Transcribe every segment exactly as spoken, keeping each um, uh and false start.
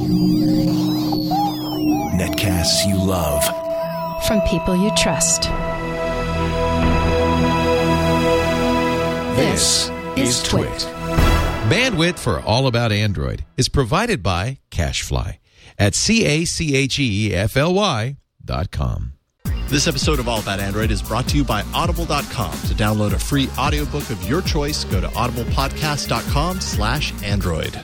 Netcasts you love. From people you trust. This is Twit. Bandwidth for All About Android is provided by CacheFly at C A C H E F L Y dot com. This episode of All About Android is brought to you by Audible dot com. To download a free audiobook of your choice, go to audiblepodcast dot com slash android.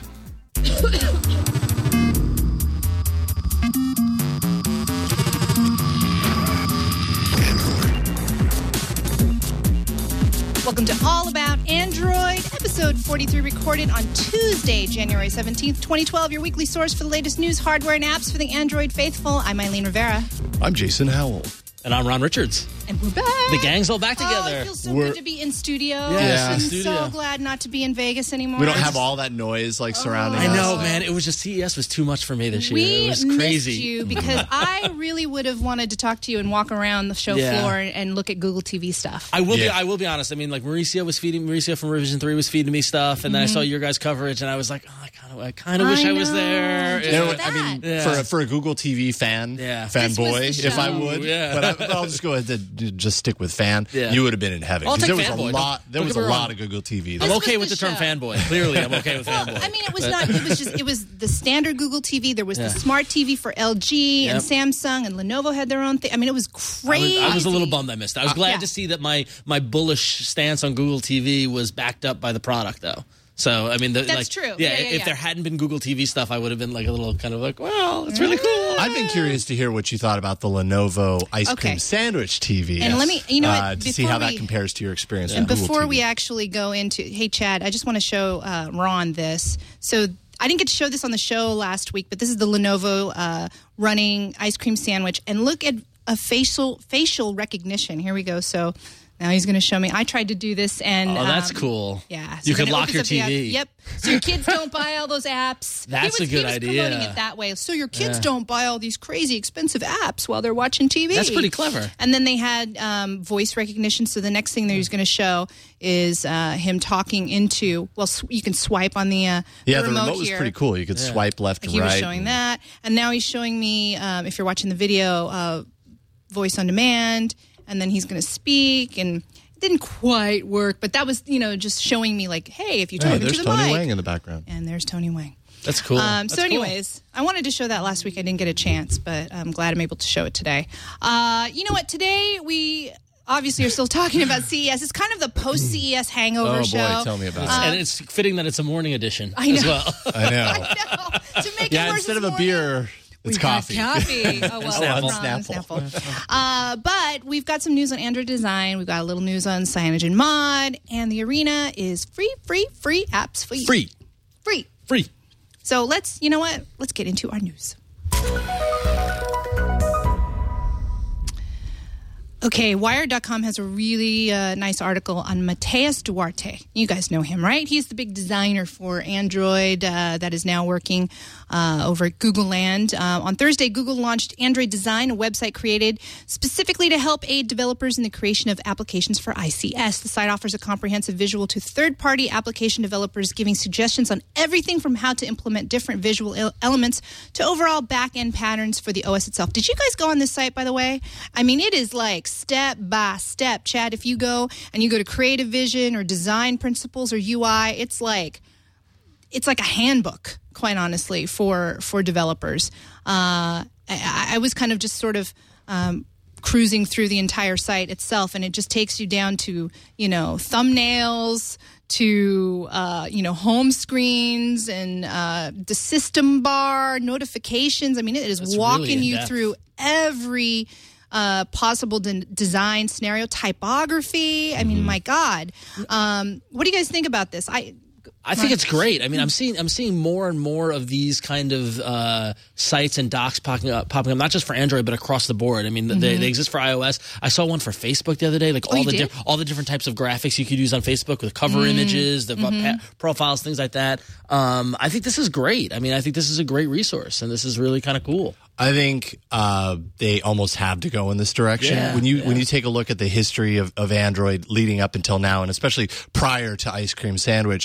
Welcome to All About Android, episode forty-three, recorded on Tuesday, January seventeenth, twenty twelve. Your weekly source for the latest news, hardware, and apps for the Android faithful. I'm Eileen Rivera. I'm Jason Howell. And I'm Ron Richards. And we're back. The gang's all back together. Oh, it feels so We're- good to be in studio. Yes, I'm in studio. so glad not to be in Vegas anymore. We don't have all that noise like surrounding I us. know, man. It was just C E S was too much for me this year. We it was missed crazy. you because I really would have wanted to talk to you and walk around the show Yeah. floor and, and look at Google T V stuff. I will be. Yeah. I will be honest. I mean, like Mauricio was feeding. Mauricio from Revision Three was feeding me stuff, and then I saw your guys' coverage, and I was like, oh, I kind of, I kind of wish I I was know. there. Just You know for what, I mean, that. Yeah. for, a, for a Google T V fan, Yeah. This was fanboy, the if I show. would, Yeah. but, I, but I'll just go ahead and just stick with fan. Yeah. You would have been in heaven. I'll 'Cause take there was fanboy. a Don't- lot. There don't was get a me lot wrong. of Google T V. I'm This okay was with the the term show. fanboy. Clearly, I'm okay with fanboy. I mean, it was But- not. It was just. It was the standard Google T V. There was Yeah. the smart T V for L G and Yep. Samsung, and Lenovo had their own thing. I mean, it was I was, crazy. I was a little bummed I missed it. I was glad yeah. to see that my my bullish stance on Google T V was backed up by the product, though. So I mean, the, That's like, true. Yeah, Yeah, yeah, if yeah. there hadn't been Google T V stuff, I would have been like a little kind of like, well, it's really cool. I've been curious to hear what you thought about the Lenovo ice Okay. cream sandwich T V. And let me- you know what, uh, to see before how that we- compares to your experience And with Google before T V. we actually go into, hey Chad, I just want to show uh, Ron this. So I didn't get to show this on the show last week, but this is the Lenovo uh, running ice cream sandwich, and look at a facial facial recognition. Here we go. So. Now he's going to show me. I tried to do this, and Oh, that's um, cool. Yeah, You then could it lock opens your up the app- T V. Yep, so your kids don't buy all those apps. That's he was, a good he was idea. Promoting it that way, so your kids Yeah. don't buy all these crazy expensive apps while they're watching T V. That's pretty clever. And then they had um, voice recognition. So the next thing that he's going to show is uh, him talking into. Well, sw- you can swipe on the, uh, yeah, the the remote, remote was here. pretty cool. You could swipe left and He right. was showing that, and now he's showing me. Um, if you're watching the video, uh, voice on demand, and then he's going to speak and. Didn't quite work, but that was, you know, just showing me like, hey, if you talk Hey, into there's the Tony mic, Wang in the background. and there's Tony Wang. That's cool. Um, That's so, cool. anyways, I wanted to show that last week. I didn't get a chance, but I'm glad I'm able to show it today. Uh, you know what? Today we obviously are still talking about C E S. It's kind of the post C E S hangover Oh, boy, show. tell me about it. and it's fitting that it's a morning edition I know. as well. I know. I know. To make Yeah, it worse instead this of a morning, beer, it's we've got coffee. Coffee. Oh, well, Snapple. Ron, Snapple. Uh, but we've got some news on Android design. We've got a little news on Cyanogen Mod, and the arena is free, free, free apps for you. Free. Free. Free. So let's, you know what? Let's get into our news. Okay, Wired dot com has a really uh, nice article on Mateus Duarte. You guys know him, right? He's the big designer for Android uh, that is now working uh, over at Google Land. Uh, on Thursday, Google launched Android Design, a website created specifically to help aid developers in the creation of applications for I C S. The site offers a comprehensive visual to third-party application developers, giving suggestions on everything from how to implement different visual el- elements to overall back-end patterns for the O S itself. Did you guys go on this site, by the way? I mean, it is like step by step. Chad, if you go and you go to Creative Vision or Design Principles or U I, it's like it's like a handbook, quite honestly, for for developers. Uh, I, I was kind of just sort of um, cruising through the entire site itself, and it just takes you down to, you know, thumbnails, to uh, you know, home screens, and uh, the system bar, notifications. I mean, it is That's walking really you in-depth. through every uh, possible de- design scenario, typography. I mean, my God, um, what do you guys think about this? I I think it's great. I mean, I'm seeing I'm seeing more and more of these kind of uh, sites and docs popping up, popping up, not just for Android but across the board. I mean, mm-hmm. they, they exist for iOS. I saw one for Facebook the other day, like Oh, all you the did? di- all the different types of graphics you could use on Facebook with cover Mm. images, the Mm-hmm. pa- profiles, things like that. Um, I think this is great. I mean, I think this is a great resource, and this is really kind of cool. I think uh, they almost have to go in this direction. Yeah, when you yeah. when you take a look at the history of, of Android leading up until now, and especially prior to Ice Cream Sandwich,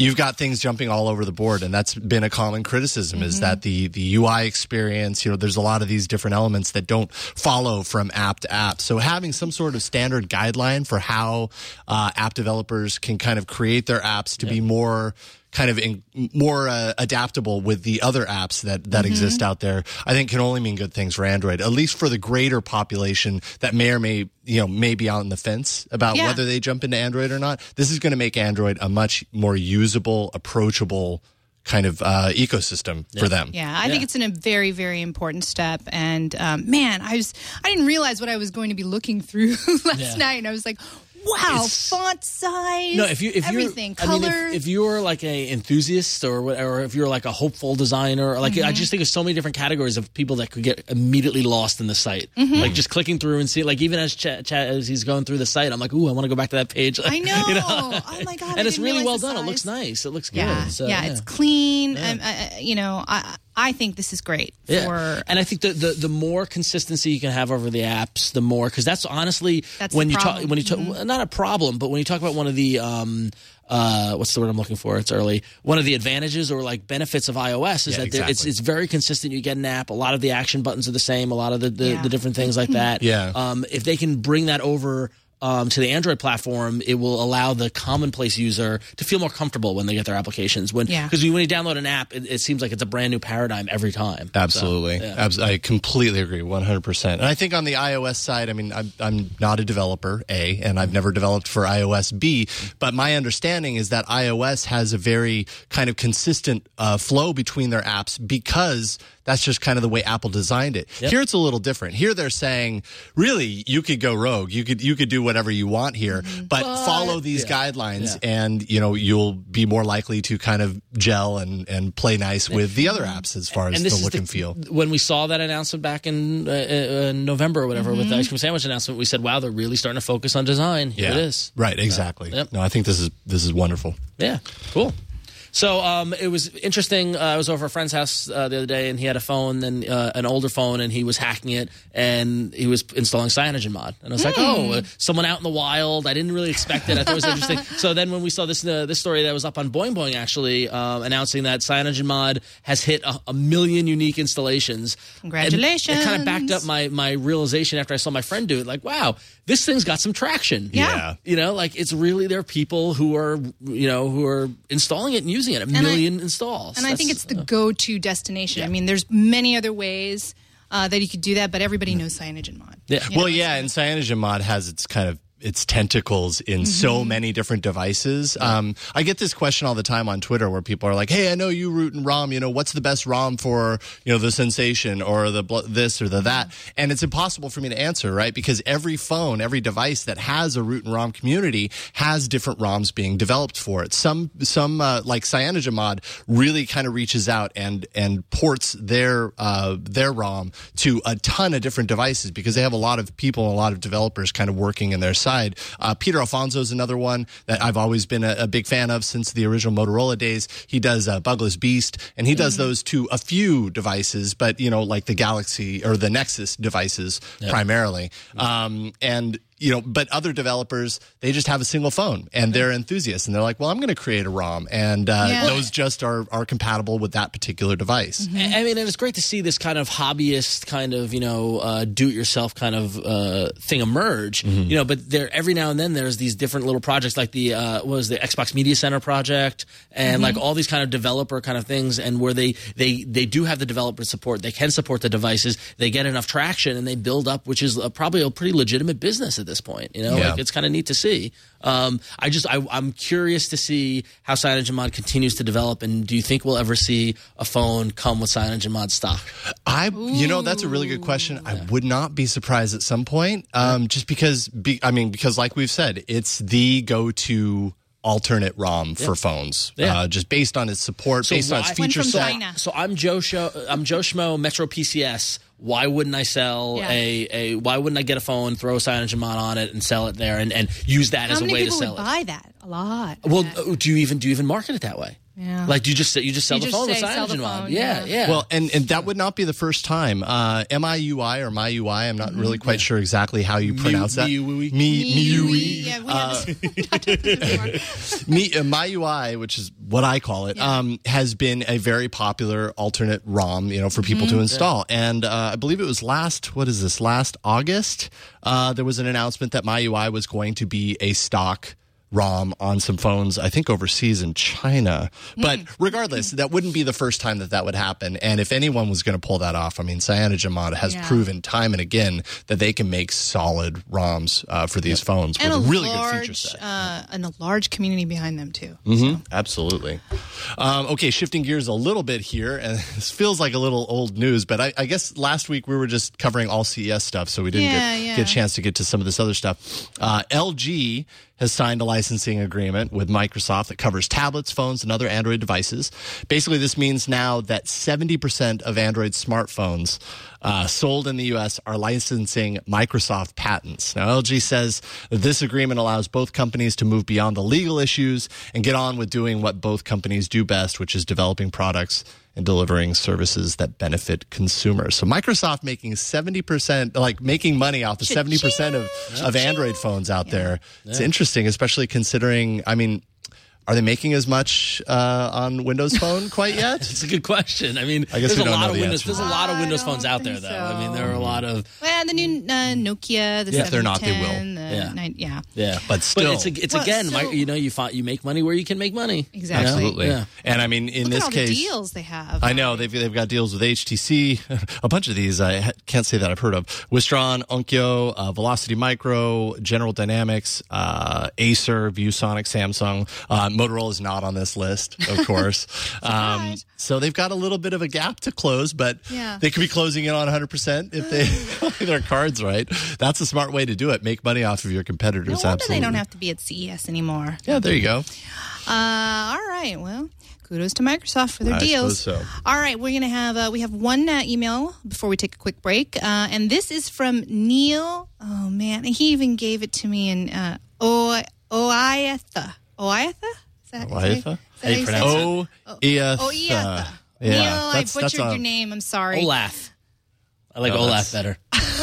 you've got things jumping all over the board, and that's been a common criticism mm-hmm. is that the the U I experience, you know, there's a lot of these different elements that don't follow from app to app. So having some sort of standard guideline for how uh, app developers can kind of create their apps to yeah. be more kind of in, more uh, adaptable with the other apps that, that mm-hmm. exist out there, I think can only mean good things for Android, at least for the greater population that may or may, you know, may be out on the fence about yeah. whether they jump into Android or not. This is going to make Android a much more usable, approachable kind of uh, ecosystem yeah. for them. Yeah, I yeah. think it's an, a very, very important step. And um, man, I was I didn't realize what I was going to be looking through last yeah. night, and I was like, wow, it's, font size, no, if you, if everything, you're, color. I mean, if, if you're like a enthusiast or or if you're like a hopeful designer, like mm-hmm. I just think of so many different categories of people that could get immediately lost in the site. Mm-hmm. Like just clicking through and see, like even as Ch- Ch- as he's going through the site, I'm like, ooh, I want to go back to that page. I know. You know? Oh my god! And I it's really well done. size. It looks nice. It looks good. Yeah, So, yeah, yeah, it's clean. Yeah. Um, uh, you know, I I think this is great for. Yeah. And I think the, the the more consistency you can have over the apps, the more, because that's honestly that's when the you problem. talk when you talk mm-hmm. not a problem, but when you talk about one of the um uh what's the word I'm looking for? It's early. One of the advantages or like benefits of iOS is yeah, that exactly. it's it's very consistent. You get an app. A lot of the action buttons are the same. A lot of the the, Yeah. the different things like that. Yeah. Um, if they can bring that over. Um, to the Android platform, it will allow the commonplace user to feel more comfortable when they get their applications. When Yeah. because when you download an app, it, it seems like it's a brand new paradigm every time. Absolutely. So, yeah. Abs- I completely agree, one hundred percent. And I think on the iOS side, I mean, I'm, I'm not a developer, A, and I've never developed for iOS, B, but my understanding is that iOS has a very kind of consistent uh, flow between their apps because that's just kind of the way Apple designed it. Yep. Here it's a little different. Here they're saying, really, you could go rogue. You could you could do whatever you want here, mm-hmm. but, but follow these yeah. guidelines, yeah. and you know you'll be more likely to kind of gel and, and play nice with the other apps as far as and the this look the, and feel. When we saw that announcement back in uh, uh, November or whatever mm-hmm. with the ice cream sandwich announcement, we said, "Wow, they're really starting to focus on design." Here yeah. it is. Right, exactly. Uh, yep. No, I think this is this is wonderful. Yeah, cool. So um, it was interesting. Uh, I was over a friend's house uh, the other day, and he had a phone, and uh, an older phone, and he was hacking it, and he was installing CyanogenMod. And I was mm. like, oh, uh, someone out in the wild. I didn't really expect it. I thought it was interesting. So then when we saw this uh, this story that was up on Boing Boing, actually, um, announcing that CyanogenMod has hit a, a million unique installations. Congratulations. And it kind of backed up my, my realization after I saw my friend do it. Like, wow, this thing's got some traction. Yeah. yeah. You know, like it's really, there are people who are, you know, who are installing it and using it. A and million I, installs. And That's, I think it's the uh, go-to destination. yeah. I mean, there's many other ways uh, that you could do that, but everybody knows CyanogenMod. Yeah. You Well, know, yeah, and CyanogenMod has its kind of its tentacles in mm-hmm. so many different devices. Yeah. Um, I get this question all the time on Twitter where people are like, "Hey, I know you root in ROM. You know, what's the best ROM for you know the Sensation or the bl- this or the that?" And it's impossible for me to answer, right? Because every phone, every device that has a root and ROM community has different ROMs being developed for it. Some some uh, like CyanogenMod really kind of reaches out and and ports their uh, their ROM to a ton of different devices because they have a lot of people and a lot of developers kind of working in their side. Uh, Peter Alfonso is another one that I've always been a, a big fan of since the original Motorola days. He does uh, Bugless Beast, and he does mm-hmm. those to a few devices, but, you know, like the Galaxy or the Nexus devices yep. primarily. Um, and You know, but other developers, they just have a single phone and they're enthusiasts and they're like, well, I'm going to create a ROM and uh, yeah. those just are, are compatible with that particular device. Mm-hmm. I mean, and it's great to see this kind of hobbyist kind of, you know, uh, do-it-yourself kind of uh, thing emerge, mm-hmm. you know, but there every now and then there's these different little projects like the, uh, what was the Xbox Media Center project and mm-hmm. like all these kind of developer kind of things and where they, they, they do have the developer support. They can support the devices. They get enough traction and they build up, which is a, probably a pretty legitimate business at this point. You know, yeah. like it's kind of neat to see. Um, I just, I, I'm curious to see how CyanogenMod continues to develop. And do you think we'll ever see a phone come with CyanogenMod stock? I, you know, that's a really good question. Yeah. I would not be surprised at some point, um, just because, be, I mean, because like we've said, it's the go-to alternate ROM yep. for phones, yeah. uh, just based on its support, so based why, on its feature from set. China. So I'm Joe Schmo, I'm Joe Schmo, Metro P C S. Why wouldn't I sell yeah. a, a? Why wouldn't I get a phone, throw CyanogenMod on it, and sell it there, and, and use that How as a many way to people sell would it? buy that? A lot. Well, yeah. do you even do you even market it that way? Yeah. Like you just you just sell You the just phone with say sell the CyanogenMod. phone, Yeah, yeah. yeah. Well, and, and that would not be the first time. Uh, M I U I or M I U I, I'm not really quite sure exactly how you pronounce that. Miui. Mi- Miui. Yeah, we have talked about this before. Mi- uh, M I U I, which is what I call it, Yeah. um, has been a very popular alternate ROM, you know, for people Mm-hmm. to install. And uh, I believe it was last, what is this, last August, uh, there was an announcement that M I U I was going to be a stock ROM on some phones, I think overseas in China. But regardless, that wouldn't be the first time that that would happen. And if anyone was going to pull that off, I mean, CyanogenMod has Yeah. proven time and again that they can make solid ROMs uh, for these phones And a with a really large, good feature set. uh, and a large community behind them too. Mm-hmm. Absolutely. Um, okay, shifting gears a little bit here, and this feels like a little old news, but I, I guess last week we were just covering all C E S stuff, so we didn't Yeah, get, yeah. get a chance to get to some of this other stuff. Uh, L G has signed a licensing agreement with Microsoft that covers tablets, phones, and other Android devices. Basically, this means now that seventy percent of Android smartphones uh, sold in the U S are licensing Microsoft patents. Now, L G says that this agreement allows both companies to move beyond the legal issues and get on with doing what both companies do best, which is developing products and delivering services that benefit consumers. So Microsoft making seventy percent, like making money off of seventy percent of, of Android phones out there. It's interesting, especially considering, I mean, are they making as much uh, on Windows Phone quite yet? It's a good question. I mean, I guess there's we a don't lot know of the Windows. answer. There's a lot of I Windows don't phones out there, think though. so. I mean, there are a lot of Well, the new uh, Nokia, the Yeah, if they're not, they will. seven ten, the Yeah. nine, yeah, yeah, But still. it's a, it's Well, again, so- mi- you know, you find you make money where you can make money. exactly. Absolutely. Yeah. And I mean, in Look this at all case, the deals they have. I know they've they've got deals with H T C, a bunch of these I ha- can't say that I've heard of. Wistron, Onkyo, uh, Velocity Micro, General Dynamics, uh, Acer, ViewSonic, Samsung. Uh, Motorola is not on this list, of course. um, Surprise. so they've got a little bit of a gap to close, but Yeah. they could be closing in on one hundred percent if they play their cards right. That's a smart way to do it. Make money off of your competitors. No wonder absolutely. they don't have to be at C E S anymore. Yeah, there you go. Uh, all right. Well, kudos to Microsoft for their I deals. suppose so. All right, we're gonna have uh, we have one uh, email before we take a quick break, uh, and this is from Neil. Oh man, he even gave it to me in uh, o- Oiatha. Oiatha? Is that, Oiatha? is that How you say pronounce it? Oh, Iatha. Oh, Iatha. Yeah, Neil, I that's- that's butchered a- your name. I'm sorry. Olaf. I like No, Olaf that's- better.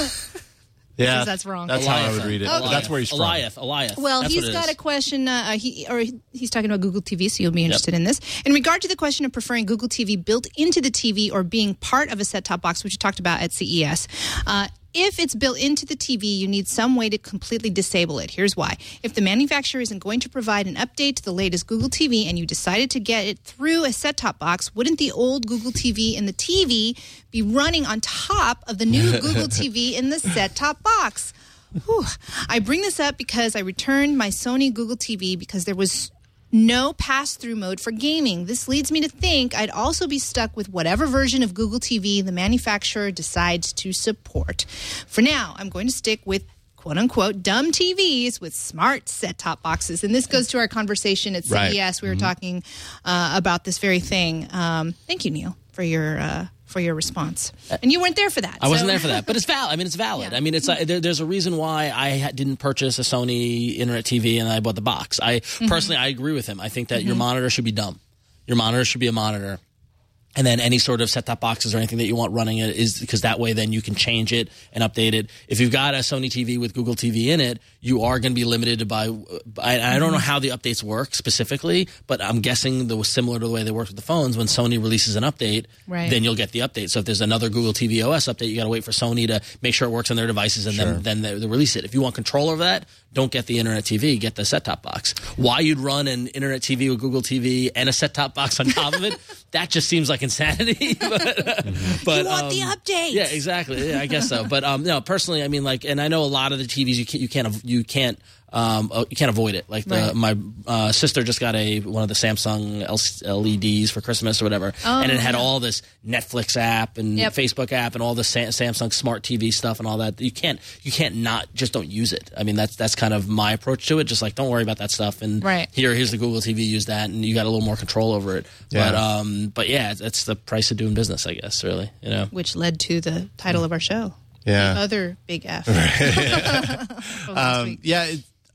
Yeah, Because that's wrong. That's how I would read it. But that's where he's from. Eliath. Eliath. Well, That's he's what it got is. a question, uh, he or he's talking about Google T V, so you'll be interested in this. In regard to the question of preferring Google T V built into the T V or being part of a set-top box, which you talked about at C E S, uh, if it's built into the T V, you need some way to completely disable it. Here's why. If the manufacturer isn't going to provide an update to the latest Google T V and you decided to get it through a set-top box, wouldn't the old Google T V in the T V be running on top of the new Google T V in the set-top box? Whew. I bring this up because I returned my Sony Google T V because there was no pass-through mode for gaming. This leads me to think I'd also be stuck with whatever version of Google T V the manufacturer decides to support. For now, I'm going to stick with quote-unquote dumb T Vs with smart set-top boxes. And this goes to our conversation at C E S. Right. We were talking uh, about this very thing. Um, thank you, Neil, for your... Uh, for your response. And you weren't there for that. I wasn't so- there for that, but it's valid. I mean, it's valid. Yeah. I mean, it's like, there, there's a reason why I ha- didn't purchase a Sony Internet T V and I bought the box. I Mm-hmm. personally, I agree with him. I think that your monitor should be dumb. Your monitor should be a monitor. And then any sort of set-top boxes or anything that you want running it is because that way then you can change it and update it. If you've got a Sony T V with Google T V in it, you are going to be limited to buy. I, I don't know how the updates work specifically, but I'm guessing that was similar to the way they worked with the phones. When Sony releases an update, Right. then you'll get the update. So if there's another Google T V O S update, you got to wait for Sony to make sure it works on their devices and then then they, they release it. If you want control over that, don't get the Internet T V, get the set-top box. Why you'd run an Internet T V with Google T V and a set-top box on top of it, that just seems like insanity. but, but, You want um, the updates. Yeah, exactly. Yeah, I guess so. But um, no, personally, I mean, like, and I know a lot of the T Vs you can't, you can't, you can't. Um, uh, you can't avoid it. Like the, Right. my uh, sister just got a one of the Samsung L E Ds for Christmas or whatever, Oh, and it had yeah. all this Netflix app and Yep. Facebook app and all the Sam- Samsung Smart T V stuff and all that. You can't, you can't not just don't use it. I mean, that's that's kind of my approach to it. Just like don't worry about that stuff. And Right. here, here's the Google T V. Use that, and you got a little more control over it. Yeah. But um, but yeah, that's the price of doing business, I guess. Really, you know. Which led to the title of our show. Yeah. The other big F. Um, yeah, it, I,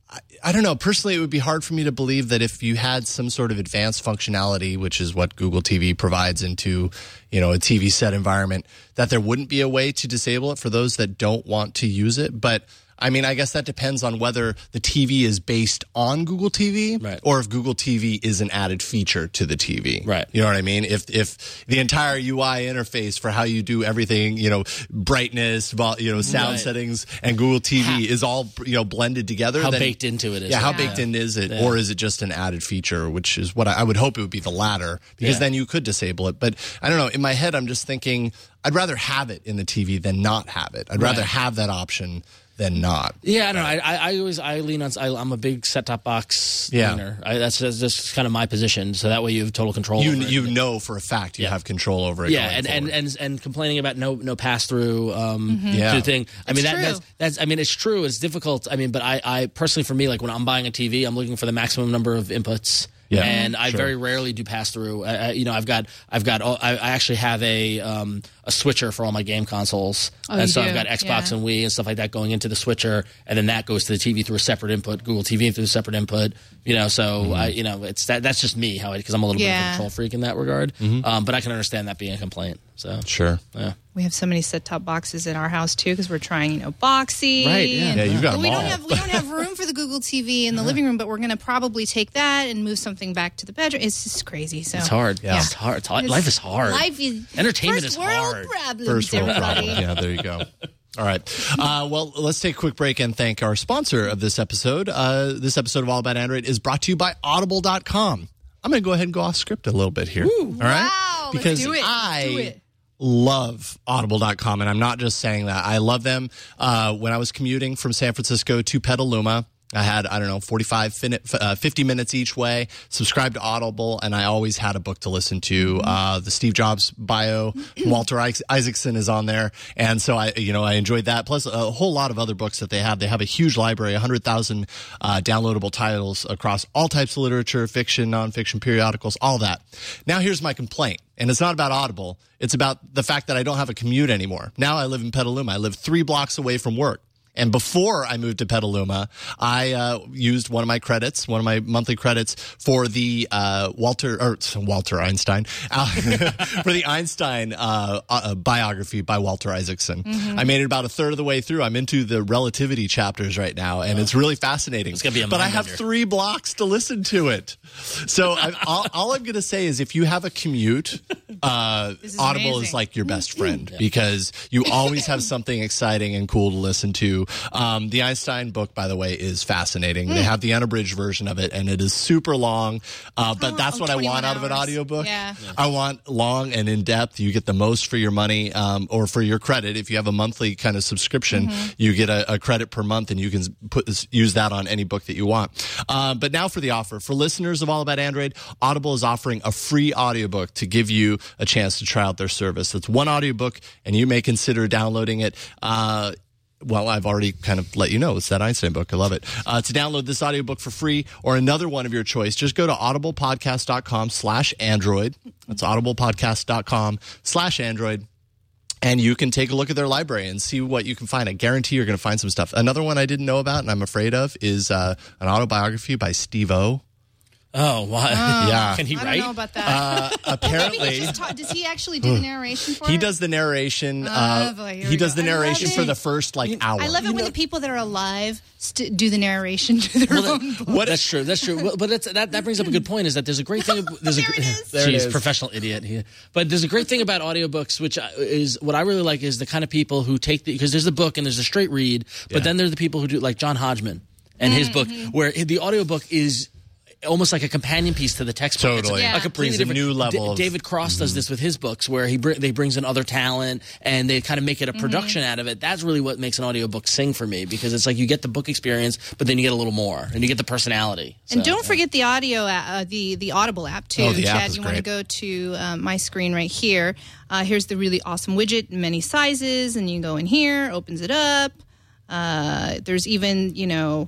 I don't know. Personally, it would be hard for me to believe that if you had some sort of advanced functionality, which is what Google T V provides into, you know, a T V set environment, that there wouldn't be a way to disable it for those that don't want to use it. But I mean, I guess that depends on whether the T V is based on Google T V right. or if Google T V is an added feature to the T V. Right. You know what I mean? If if the entire U I interface for how you do everything, you know, brightness, you know, sound right. settings, and Google T V how, is all, you know, blended together. How then, baked into it is yeah, it? how Yeah. baked in is it? Yeah. Or is it just an added feature, which is what I, I would hope it would be the latter, because yeah. then you could disable it. But I don't know. In my head, I'm just thinking I'd rather have it in the T V than not have it. I'd rather right. have that option than not. Yeah, I don't know. I, I, I always I lean on. I, I'm a big set-top box Yeah. leaner. I, that's, that's just kind of my position. So that way you have total control. You over it. you know for a fact you Yeah. have control over it. Yeah, going and, and, forward. and and complaining about no no pass through um Yeah. to the thing. I mean It's that true. that's, that's I mean it's true. It's difficult. I mean, but I I personally for me like when I'm buying a T V, I'm looking for the maximum number of inputs. Yeah. and I Sure. very rarely do pass through. I, I, you know, I've got, I've got, all, I, I actually have a um, a switcher for all my game consoles, Oh, and you so do? I've got Xbox Yeah. and Wii and stuff like that going into the switcher, and then that goes to the T V through a separate input, Google T V through a separate input. You know, so Mm-hmm. I, you know, it's that. That's just me, how because I'm a little bit of Yeah. a control freak in that regard. Um, but I can understand that being a complaint. So Sure. yeah. We have so many set-top boxes in our house too because we're trying, you know, Boxy. Right, yeah. and- Yeah, you got But them we all. don't have we don't have room for the Google T V in the living room, but we're going to probably take that and move something back to the bedroom. It's just crazy. So It's hard. Yeah. It's hard. It's hard. Life is hard. Life is Entertainment first is world hard. Problems, First world everybody. problem. Yeah, there you go. All right. Uh, well, let's take a quick break and thank our sponsor of this episode. Uh, this episode of All About Android is brought to you by Audible dot com. I'm going to go ahead and go off script a little bit here. All right? Wow, let's Because do it. Let's I do it. love Audible dot com, and I'm not just saying that. I love them. Uh, when I was commuting from San Francisco to Petaluma, I had, I don't know, forty-five, fin- uh, fifty minutes each way, subscribed to Audible, and I always had a book to listen to. Uh, the Steve Jobs bio, Walter Isaacson is on there. And so I, you know, I enjoyed that. Plus a whole lot of other books that they have. They have a huge library, one hundred thousand uh, downloadable titles across all types of literature, fiction, nonfiction, periodicals, all that. Now here's my complaint. And it's not about Audible. It's about the fact that I don't have a commute anymore. Now I live in Petaluma. I live three blocks away from work. And before I moved to Petaluma, I uh, used one of my credits, one of my monthly credits for the uh, Walter or Walter Einstein uh, for the Einstein uh, uh, biography by Walter Isaacson. Mm-hmm. I made it about a third of the way through. I'm into the relativity chapters right now, and it's really fascinating. It's gonna be a but I mind have bender. three blocks to listen to it. So I, all, all I'm going to say is, if you have a commute, uh, This is Audible amazing. is like your best friend because you always have something exciting and cool to listen to. Um, the Einstein book, by the way, is fascinating. They have the unabridged version of it, and it is super long. Uh, but Oh, that's oh, what I twenty-one want out of an hours. audiobook. Yeah. Yeah. I want long and in depth. You get the most for your money, um, or for your credit. If you have a monthly kind of subscription, Mm-hmm. you get a, a credit per month, and you can put this, use that on any book that you want. Uh, but now for the offer. For listeners of All About Android, Audible is offering a free audiobook to give you a chance to try out their service. That's one audiobook, and you may consider downloading it. Uh, Well, I've already kind of let you know. It's that Einstein book. I love it. Uh, to download this audiobook for free or another one of your choice, just go to audiblepodcast.com slash Android. That's audiblepodcast.com slash Android. And you can take a look at their library and see what you can find. I guarantee you're going to find some stuff. Another one I didn't know about and I'm afraid of is uh, an autobiography by Steve-O. Oh, why? Yeah. Can he I don't write? know about that. Uh, Maybe he apparently, just ta- does he actually do the narration for he it? does the narration. Oh, Uh, boy, here he we does go. the I love narration for it. the first like hour. I love it when the people that are alive st- do the narration to their Well, own that- book. That's true. That's true. Well, but it's, that that brings up a good point. Is that there's a great thing. There's There a, it is. There it Jeez, is. professional idiot here. But there's a great thing about audiobooks, which is what I really like is the kind of people who take the because there's the book and there's a straight read, but Yeah. then there's the people who do like John Hodgman and his book, where the audiobook is almost like a companion piece to the textbook. It's Totally. Yeah. like a Brings completely a new different- level of- D- David Cross does this with his books, where he br- they brings in other talent and they kind of make it a production out of it. That's really what makes an audiobook sing for me because it's like you get the book experience, but then you get a little more and you get the personality. And So, don't forget the audio, uh, the the Audible app too. Oh, the app Chad, is you want to great. go to uh, my screen right here. Uh, here's the really awesome widget, many sizes, and you go in here, opens it up. Uh, there's even you know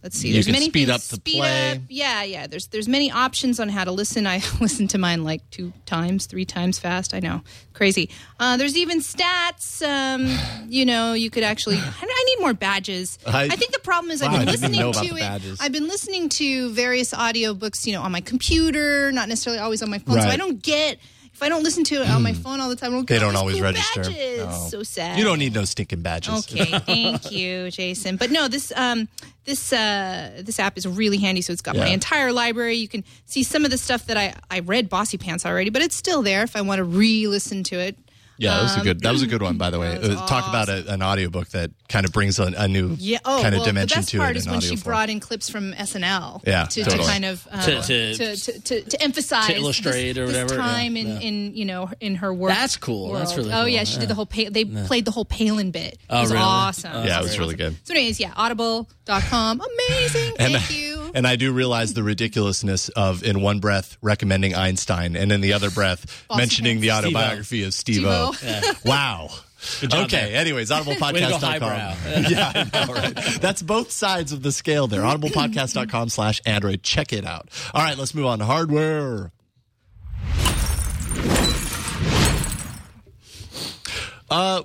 let's see. You There's can many speed things. up the speed play. Up. Yeah, yeah. There's there's many options on how to listen. I listened to mine like two times, three times fast. I know, crazy. Uh, there's even stats. Um, you know, you could actually. I, I need more badges. I- I, think the problem is Wow, I've I been didn't listening know about to the it. badges. I've been listening to various audiobooks, you know, on my computer, not necessarily always on my phone. So Right. I don't get. If I don't listen to it on my phone all the time, I don't They get all don't these always cool register. Badges. No. So sad. You don't need no stinking badges. Okay, thank you, Jason. But no, this um, this uh, this app is really handy. So it's got my Yeah. entire library. You can see some of the stuff that I I read Bossy Pants already, but it's still there if I want to re-listen to it. Yeah, that was a Um, good. That was a good one, by the way. that was Uh, Talk about a, an audiobook that kind of brings a, a new Yeah. Oh, kind of well, the dimension best to part it is in when audio she form. brought in clips from S N L. Yeah, to, totally. to kind of uh, To- to- to, to, to, to emphasize to illustrate this, or whatever, this time yeah, in, yeah. in you know in her work. That's cool. That's world. really Oh cool. yeah, she did the whole. Pa- they played the whole Palin bit. It Oh, was really? awesome. Oh, Yeah, it was was really good. So anyways, yeah, audible dot com. Amazing. And- Thank you. And I do realize the ridiculousness of, in one breath, recommending Einstein, and in the other breath, Bossy mentioning the Pants. autobiography of Steve-O. Steve-O. Wow. Good job Okay, there. anyways, audible Way to podcast go dot com. highbrow. Yeah, I know, right? That's both sides of the scale there. audible podcast dot com slash Android. Check it out. All right, let's move on to hardware. Uh,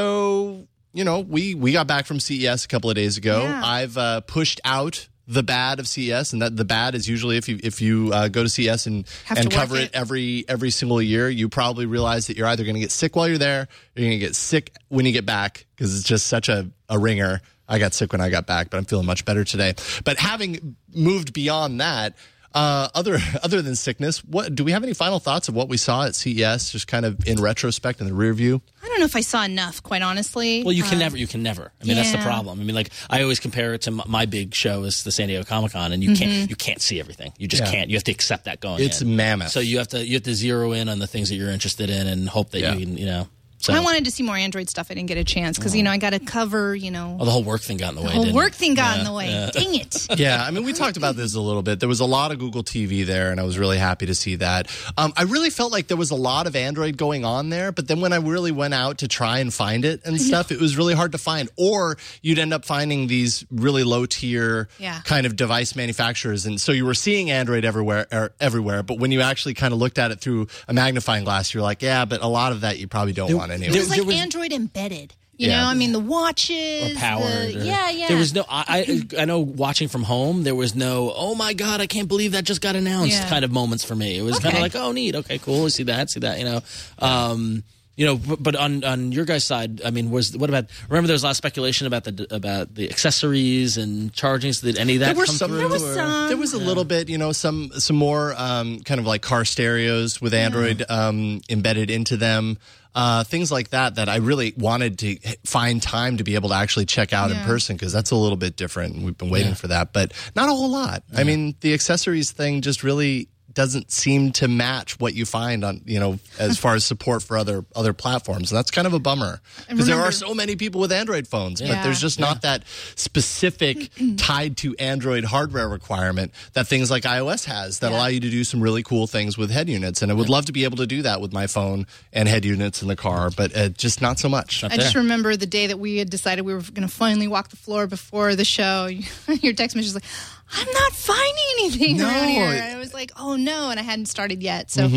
so, you know, we, we got back from C E S a couple of days ago. Yeah. I've uh, pushed out the bad of C E S, and that the bad is usually if you if you uh, go to C E S and Have and to work cover it it. every every single year, you probably realize that you're either going to get sick while you're there, or you're going to get sick when you get back because it's just such a, a ringer. I got sick when I got back, but I'm feeling much better today. But having moved beyond that, uh, other other than sickness, what do we have any final thoughts of what we saw at C E S, just kind of in retrospect in the rear view? I don't know if I saw enough, quite honestly. Well, you can Um, never. You can never. I mean, that's the yeah. problem. I mean, like I always compare it to my, my big show is the San Diego Comic Con, and you Mm-hmm. can't you can't see everything. You just Yeah. can't. You have to accept that going. It's in. mammoth. So you have to you have to zero in on the things that you're interested in and hope that Yeah. you can you know. So I wanted to see more Android stuff. I didn't get a chance because you know I got to cover. You know, oh, the whole work thing got in the way. the whole didn't work it? thing got Yeah, in the way. yeah. Dang it! Yeah, I mean, we talked about this a little bit. There was a lot of Google T V there, and I was really happy to see that. Um, I really felt like there was a lot of Android going on there, but then when I really went out to try and find it and stuff, it was really hard to find. Or you'd end up finding these really low tier Yeah. kind of device manufacturers, and so you were seeing Android everywhere, er, everywhere. But when you actually kind of looked at it through a magnifying glass, you're like, yeah, but a lot of that you probably don't want anyway. It was like there was- Android embedded. You Yeah. know, I mean, the watches, Or powered. the- or- yeah, yeah. There was no. I, I I know watching from home, there was no. Oh my god, I can't believe that just got announced. Yeah. Kind of moments for me. It was kind Okay. of like, oh, neat. Okay, cool. See that. See that. You know. Um, you know, but but on, on your guys' side, I mean, was what about? Remember, there was a lot of speculation about the about the accessories and charging. So did any of that There were come some. through? There was or- some. There was a little bit, you know, some some more um, kind of like car stereos with Android um, embedded into them, uh, things like that. That I really wanted to find time to be able to actually check out in Yeah. person because that's a little bit different. And we've been waiting for that, but not a whole lot. I mean, the accessories thing just really doesn't seem to match what you find on, you know, as far as support for other other platforms. And that's kind of a bummer because there are remember- so many people with Android phones, but Yeah. there's just not that specific tied to Android hardware requirement that things like iOS has that Yeah. allow you to do some really cool things with head units. And I would love to be able to do that with my phone and head units in the car, but uh, just not so much. I just remember the day that we had decided we were going to finally walk the floor before the show. Your text message was like, I'm not finding anything No. around here. And I was like, oh no. And I hadn't started yet. So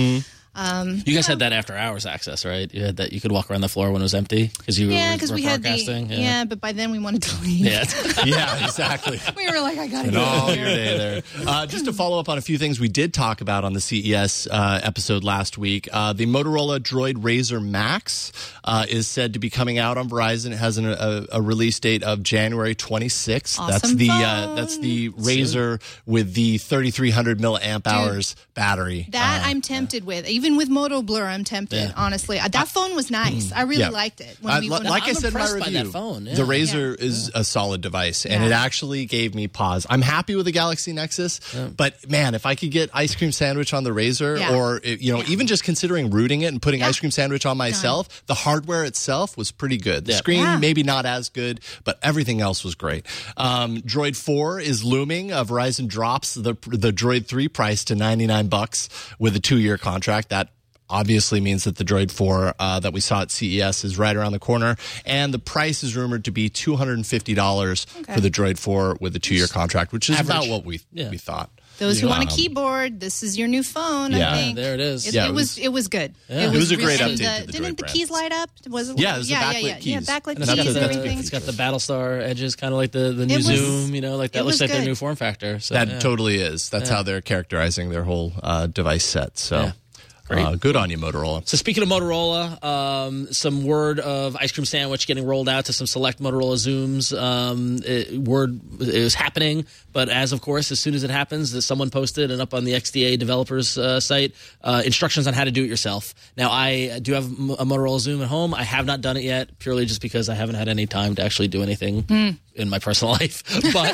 um, You guys had that after hours access, right? You had that. You could walk around the floor when it was empty because you yeah, were, because were we had the, broadcasting. yeah. but by then we wanted to leave. Yeah. Yeah, exactly. We were like, I got to And go. all your day there. Uh, just to follow up on a few things we did talk about on the C E S uh, episode last week, uh, the Motorola Droid Razr Max uh, is said to be coming out on Verizon. It has an, a, a release date of January twenty-sixth. That's Awesome the uh, phone. that's the Razr with the thirty-three hundred milliamp hours battery. That I'm tempted with. Even with Moto Blur, I'm tempted, Yeah. honestly. Uh, that phone was nice. I really Yeah. liked it. When I- we li- went like up. I I'm said in my impressed by review, that phone, yeah. the Razr is a solid device, and Yeah. it actually gave me pause. I'm happy with the Galaxy Nexus, but man, if I could get ice cream sandwich on the Razr, Yeah. or you know, Yeah. even just considering rooting it and putting Yeah. ice cream sandwich on myself, the hardware itself was pretty good. The Yeah. screen Yeah. maybe not as good, but everything else was great. Um, Droid four is looming. Uh, Verizon drops the the Droid three price to ninety-nine bucks with a two year contract. That obviously means that the Droid four uh, that we saw at C E S is right around the corner. And the price is rumored to be two hundred fifty dollars Okay. for the Droid four with a two-year contract, which is Average. about what we Yeah. we thought. Those who Yeah. want a keyboard, this is your new phone. Yeah. I think There it is. It, Yeah, it it was was- it was good. Yeah. It was a great and update the- to the Didn't Droid the brand. keys light up? Was it? Yeah, it was the yeah, backlit yeah, yeah. keys. Yeah, backlit And it's got keys the- and that's everything. It's got the Battlestar edges, kind of like the, the new It was- Zoom, you know, like it that looks was like their good. new form factor. So, That yeah. totally is. That's how they're characterizing their whole uh, device set. So Yeah. Great. uh, good on you, Motorola. So speaking of Motorola, um, some word of ice cream sandwich getting rolled out to some select Motorola Zooms. Um, it, word is happening, but as of course, as soon as it happens, that someone posted and up on the X D A developers uh, site uh, instructions on how to do it yourself. Now, I do have a Motorola Zoom at home. I have not done it yet, purely just because I haven't had any time to actually do anything Mm. in my personal life.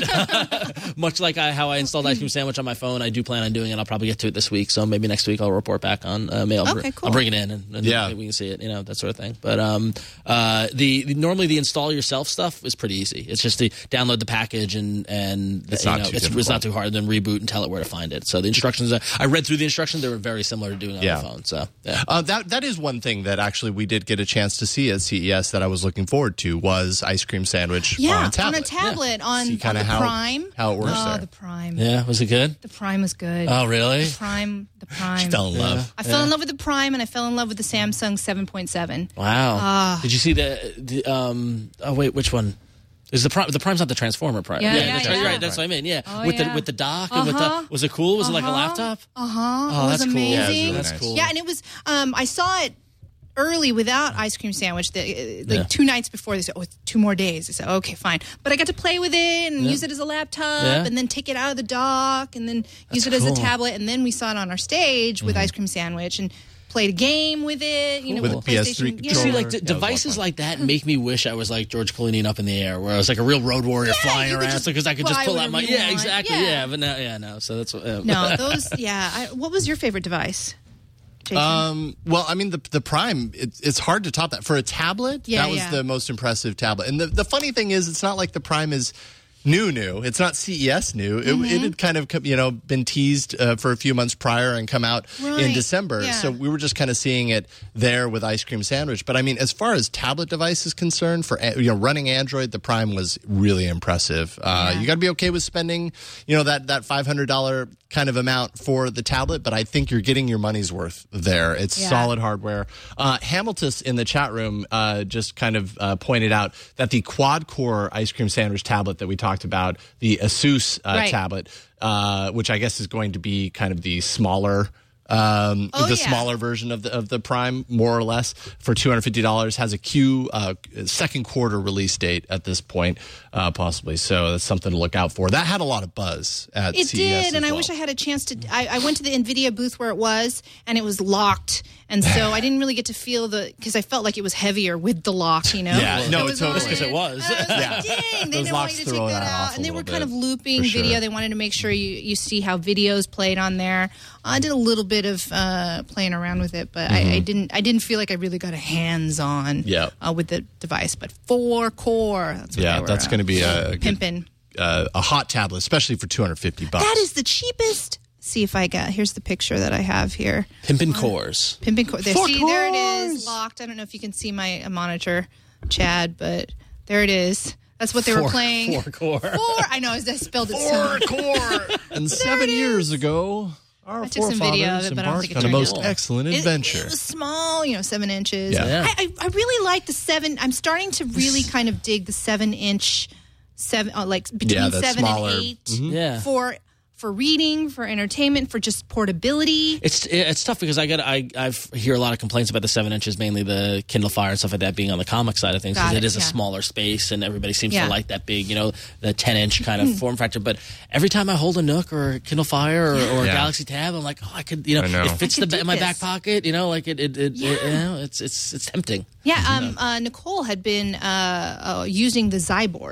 But much like I, how I installed Ice Cream Sandwich on my phone, I do plan on doing it. I'll probably get to it this week, so maybe next week I'll report back on. Uh, maybe I'll, Okay, br- cool. I'll bring it in and, and Yeah. maybe we can see it, you know, that sort of thing. But um, uh, the, the normally the install yourself stuff is pretty easy. It's just to download the package and and It's you not know, too it's, it's difficult. not too hard. Then reboot and tell it where to find it. So the instructions, uh, I read through the instructions; they were very similar to doing it on Yeah. the phone. So yeah. Uh, that that is one thing that actually we did get a chance to see at C E S that I was looking forward to was ice cream sandwich Yeah, on a tablet. on a tablet on, See on kinda the how- Prime. how it works Oh, there. the Prime. Yeah, was it good? The Prime was good. Oh, really? The Prime. The Prime. Fell in love. I fell in love with the Prime, and I fell in love with the Samsung seven point seven. Wow. Ah. Did you see the, the um oh wait, which one? Is the prime the prime's not the Transformer Prime? Yeah, yeah, that's right. yeah. Right, that's what I mean. Yeah. Oh, with yeah. the with the dock and with Uh-huh. the was it cool? Was it like a Uh-huh. laptop? Uh huh. Oh, it was that's cool. amazing. Yeah, it's really That's nice. cool. Yeah, and it was. Um, I saw it early without ice cream sandwich. The, uh, like Yeah. two nights before, they said, "Oh, it's two more days." I said, "Okay, fine." But I got to play with it and Yeah. use it as a laptop, Yeah. and then take it out of the dock, and then use That's it as cool. a tablet, and then we saw it on our stage with ice cream sandwich and played a game with it. You know, With with, the the P S three PlayStation. You see, controller. like d- Yeah, it was a lot of devices fun. like that make me wish I was like George Clooney and up in the air, where I was like a real road warrior Yeah, flying you could around, just because I could just fly pull out my wherever you yeah, want. exactly, Yeah. yeah. But now, yeah, no. So that's uh, No, those. Yeah. I, what was your favorite device, Jason? Um, well, I mean, the the Prime, it, it's hard to top that. For a tablet, Yeah, that was yeah. the most impressive tablet. And the, the funny thing is, it's not like the Prime is new, new. It's not C E S new. Mm-hmm. It, it had kind of, come- you know, been teased uh, for a few months prior and come out in Right, December. yeah. So we were just kind of seeing it there with Ice Cream Sandwich. But I mean, as far as tablet device is concerned, for a- you know, running Android, the Prime was really impressive. Uh, Yeah. You got to be okay with spending, you know, that that five hundred dollars kind of amount for the tablet. But I think you're getting your money's worth there. It's Yeah. solid hardware. Uh, Hamilton in the chat room uh, just kind of uh, pointed out that the quad core ice cream sandwich tablet that we talked about, the Asus uh, Right. tablet, uh, which I guess is going to be kind of the smaller. Um, Oh, the yeah. smaller version of the of the Prime, more or less, for two hundred fifty dollars, has a Q uh, second quarter release date at this point, uh, possibly. So that's something to look out for. That had a lot of buzz at It C E S did, and as I well. wish I had a chance to. I, I went to the NVIDIA booth where it was, and it was locked, and so I didn't really get to feel the because I felt like it was heavier with the lock. You know, Yeah, no, It was totally. all Just 'cause it weird. was. I was like, Yeah. dang, they Those didn't want locks you to throw take that, that off out, a and they little were kind bit, of looping for sure. video. They wanted to make sure you you see how videos played on there. I did a little bit of uh, playing around with it, but I, I didn't. I didn't feel like I really got a hands on Mm-hmm. Yeah. uh, with the device. But four core, that's what Yeah, they were, that's uh, going to be a, a good, pimping. uh, a hot tablet, especially for two hundred fifty bucks. That is the cheapest. See if I got. Here's the picture that I have here. Pimpin' cores. Pimping core. There, Four see, there it cores. is, locked. I don't know if you can see my uh, monitor, Chad, but there it is. That's what they were Four- playing. four core. Four. I know. I spelled it Four so. core. And seven years ago, our I took some video of forefathers it, but I don't embarked think it on a turned most out. excellent It- adventure. It, was small, you know, seven inches. Yeah. Yeah. I, I, I really like the seven. I'm starting to really kind of dig the seven inch, seven uh, like between Yeah, that seven smaller- and 8 Yeah. for for reading, for entertainment, for just portability. It's it's tough because I get I I hear a lot of complaints about the seven inches, mainly the Kindle Fire and stuff like that, being on the comic side of things. Got Because it, it is a yeah. smaller space, and everybody seems Yeah. to like that big, you know, the ten inch kind of form factor. But every time I hold a Nook or a Kindle Fire or, or a Yeah. Galaxy Tab, I'm like, oh, I could, you know, I know. it fits I the could ba- do in my this. back pocket, you know, like it, it, it, Yeah. it you know, it's it's it's tempting. Yeah, um, uh, Nicole had been uh, uh, using the Zyborg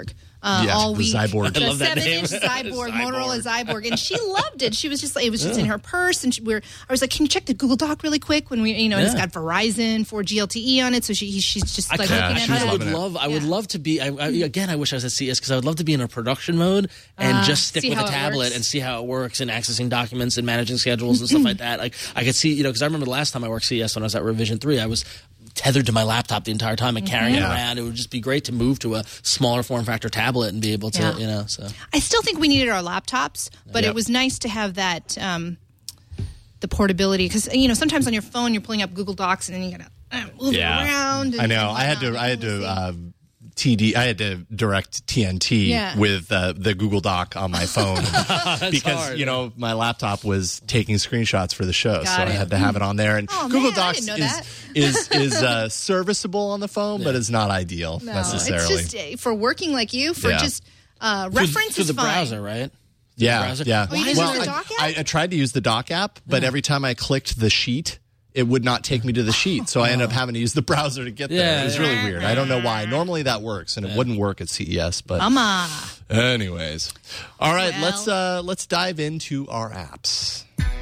uh, Yeah, all the week. Zyborg. The I love that seven-inch name. Zyborg, Motorola Zyborg, and she loved it. She was just like, it was just in her purse, and she, we were, I was like, can you check the Google Doc really quick? When we, you know, and it's Yeah. got Verizon for G L T E on it, so she she's just I like kinda- looking Yeah, at she was it. I would loving it. love. I would Yeah. love to be. I, I, again, I wish I was at C E S because I would love to be in a production mode and Ah, just stick see with how a it tablet works. and see how it works and accessing documents and managing schedules and stuff like that. Like I could see, you know, because I remember the last time I worked C E S when I was at Revision Three, I was tethered to my laptop the entire time and carrying it Yeah. around. It would just be great to move to a smaller form factor tablet and be able to, Yeah. you know. So I still think we needed our laptops, but Yep. it was nice to have that um, the portability because you know sometimes on your phone you're pulling up Google Docs and then you gotta uh, move Yeah. it around. And, I know. and I had to. whatnot. I had to. We'll see. Uh, T D. I had to direct T N T Yeah. with uh, the Google Doc on my phone because hard. you know my laptop was taking screenshots for the show, Got so it. I had to have it on there. And Oh, Google man, I Docs didn't know is that. is is uh, serviceable on the phone, but it's not ideal No, necessarily. it's just uh, for working like you for Yeah. just uh, through, reference through is the fine. browser, right? yeah, browser. yeah. Oh, you didn't well, use the I- Doc app? I, I tried to use the Doc app, but every time I clicked the sheet, it would not take me to the sheet. So I ended up having to use the browser to get there. Yeah, It was yeah. really weird. I don't know why. Normally that works, and it wouldn't work at C E S. But Mama. anyways, all right. Well. let's uh, let's dive into our apps.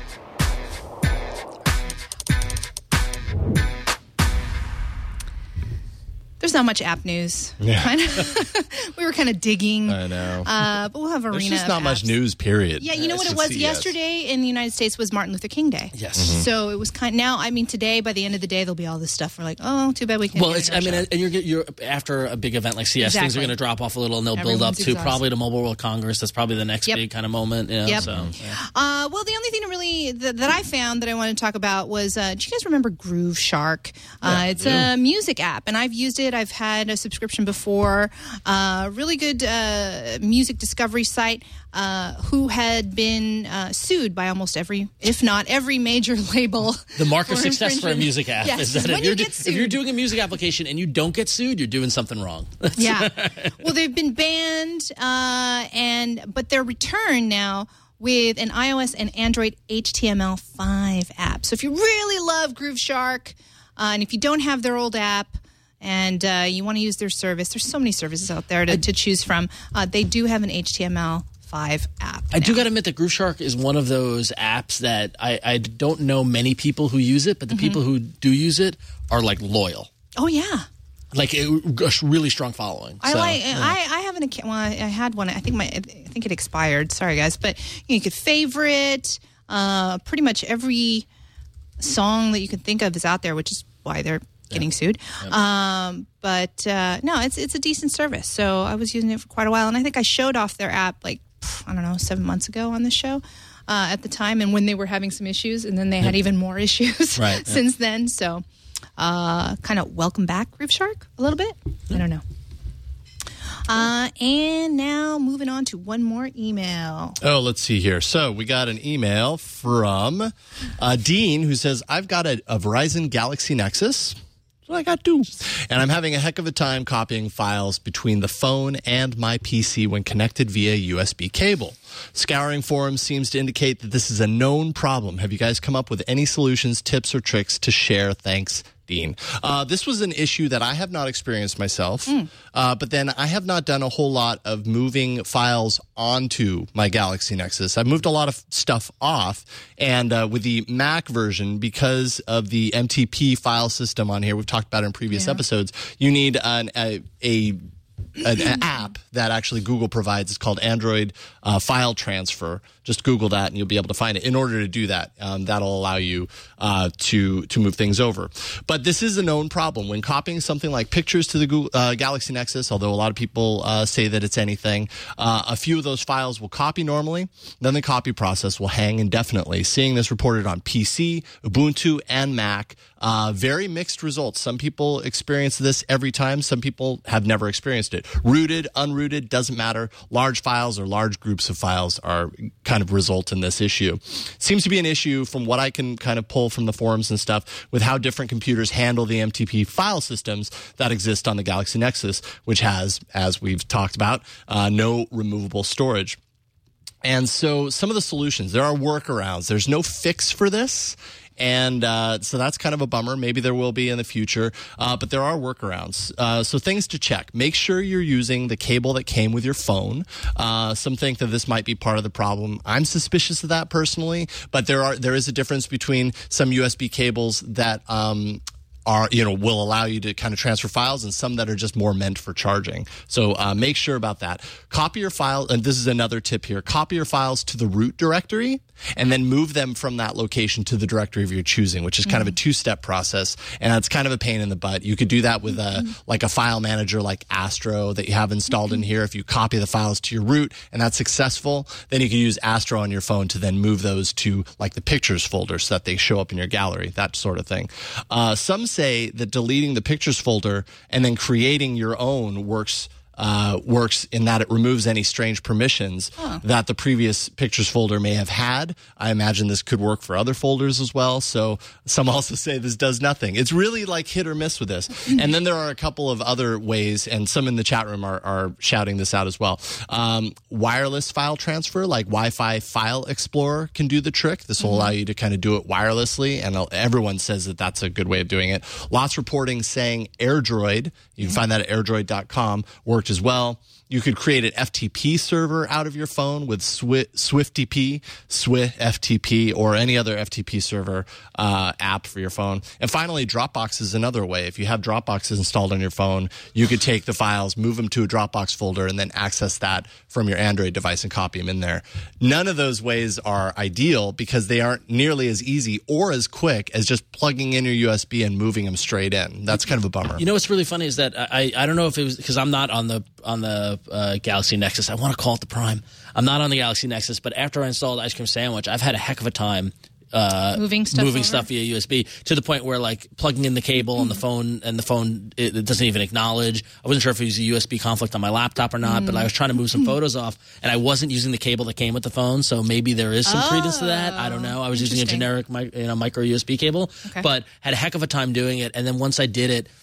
There's not much app news. Yeah. Kind of, we were kind of digging. I know. Uh, but we'll have arena. There's just of not much apps. news. Period. Yeah, you know what it At was? C E S. Yesterday in the United States was Martin Luther King Day. Yes. So it was kind. Now, I mean, today by the end of the day, there'll be all this stuff. We're like, oh, too bad we can't. Well, get it's. it I our mean, show. and you're get- you're after a big event like C E S, things are Exactly. going to drop off a little, and they'll build up Everyone's to exhausted. probably the Mobile World Congress. That's probably the next Yep. big kind of moment. You know, Yep. So, yeah. Uh, well, the only thing that really that, that I found that I wanted to talk about was, uh, do you guys remember Groove Shark? Uh, it's a music app, and I've used it. I've had a subscription before. Uh, really good uh, music discovery site. Uh, who had been uh, sued by almost every, if not every, major label. The mark of for success for a infringement. music app Yes, is that when if you you're, do- get if you're sued. doing a music application and you don't get sued, you're doing something wrong. Yeah. Well, they've been banned, uh, and but they're returned now with an iOS and Android H T M L five app. So if you really love Groove Shark, uh, and if you don't have their old app, and uh, you want to use their service, there's so many services out there to, to choose from. Uh, they do have an H T M L five app. I do now. got to admit that Groove Shark is one of those apps that I, I don't know many people who use it, but the Mm-hmm. people who do use it are like loyal. Oh yeah. Like it, a really strong following. I So, like. yeah. I, I have an account. Well, I, I had one. I think my. I think it expired. Sorry, guys, but you, know, you could favorite. Uh, pretty much every song that you can think of is out there, which is why they're getting sued. Um, but uh, no, it's it's a decent service. So I was using it for quite a while, and I think I showed off their app like pff, I don't know seven months ago on the show. Uh, at the time, and when they were having some issues, and then they had even more issues Right, yeah. since then. So, uh, kind of welcome back, Groove Shark, a little bit. I don't know. Uh, and now moving on to one more email. Oh, let's see here. So we got an email from uh, Dean who says, I've got a, a Verizon Galaxy Nexus. That's what I got too. And I'm having a heck of a time copying files between the phone and my P C when connected via U S B cable. Scouring forums seems to indicate that this is a known problem. Have you guys come up with any solutions, tips, or tricks to share? Thanks, Dean. Uh, this was an issue that I have not experienced myself, Mm. uh, but then I have not done a whole lot of moving files onto my Galaxy Nexus. I've moved a lot of stuff off, and uh, with the Mac version, because of the M T P file system on here, we've talked about it in previous Yeah. episodes, you need an, a, a an, an app that actually Google provides. It's called Android uh, File Transfer. Just Google that and you'll be able to find it. In order to do that, um, that'll allow you uh, to to move things over. But this is a known problem. When copying something like pictures to the Google, uh, Galaxy Nexus, although a lot of people uh, say that it's anything, uh, a few of those files will copy normally. Then the copy process will hang indefinitely. Seeing this reported on P C, Ubuntu, and Mac. Uh, very mixed results. Some people experience this every time. Some people have never experienced it. Rooted, unrooted, doesn't matter. Large files or large groups of files are kind of result in this issue. Seems to be an issue from what I can kind of pull from the forums and stuff with how different computers handle the M T P file systems that exist on the Galaxy Nexus, which has, as we've talked about, uh, no removable storage. And so some of the solutions, there are workarounds. There's no fix for this. And uh, so that's kind of a bummer. Maybe there will be in the future, uh, but there are workarounds. Uh, so things to check. Make sure you're using the cable that came with your phone. Uh, some think that this might be part of the problem. I'm suspicious of that personally, but there are there is a difference between some U S B cables that um, are, you know, will allow you to kind of transfer files and some that are just more meant for charging. So uh, make sure about that. Copy your file, and this is another tip here, copy your files to the root directory and then move them from that location to the directory of your choosing, which is kind mm-hmm. of a two-step process, and it's kind of a pain in the butt. You could do that with a like a file manager like Astro that you have installed mm-hmm. in here. If you copy the files to your root and that's successful, then you can use Astro on your phone to then move those to like the pictures folder so that they show up in your gallery, that sort of thing. Uh, some say that deleting the pictures folder and then creating your own works uh, works in that it removes any strange permissions huh. that the previous pictures folder may have had. I imagine this could work for other folders as well. So some also say this does nothing. It's really like hit or miss with this. And then there are a couple of other ways, and some in the chat room are, are shouting this out as well. Um, wireless file transfer, like Wi-Fi File Explorer, can do the trick. This will mm-hmm. allow you to kind of do it wirelessly, and everyone says that that's a good way of doing it. Lots reporting saying AirDroid, you can mm-hmm. find that at airdroid dot com, worked as well. You could create an F T P server out of your phone with Swi- SwiftTP, SwiftFTP, or any other F T P server uh, app for your phone. And finally, Dropbox is another way. If you have Dropbox installed on your phone, you could take the files, move them to a Dropbox folder, and then access that from your Android device and copy them in there. None of those ways are ideal because they aren't nearly as easy or as quick as just plugging in your U S B and moving them straight in. That's kind of a bummer. You know what's really funny is that I I don't know if it was because I'm not on the on the uh, Galaxy Nexus. I want to call it the Prime. I'm not on the Galaxy Nexus, but after I installed Ice Cream Sandwich, I've had a heck of a time uh, moving stuff moving over? stuff via U S B to the point where like plugging in the cable on the phone and the phone it, it doesn't even acknowledge. I wasn't sure if it was a U S B conflict on my laptop or not, mm. but I was trying to move some photos off and I wasn't using the cable that came with the phone, so maybe there is some oh, credence to that. I don't know. I was using a generic you know, micro U S B cable, okay. but had a heck of a time doing it. And then once I did it,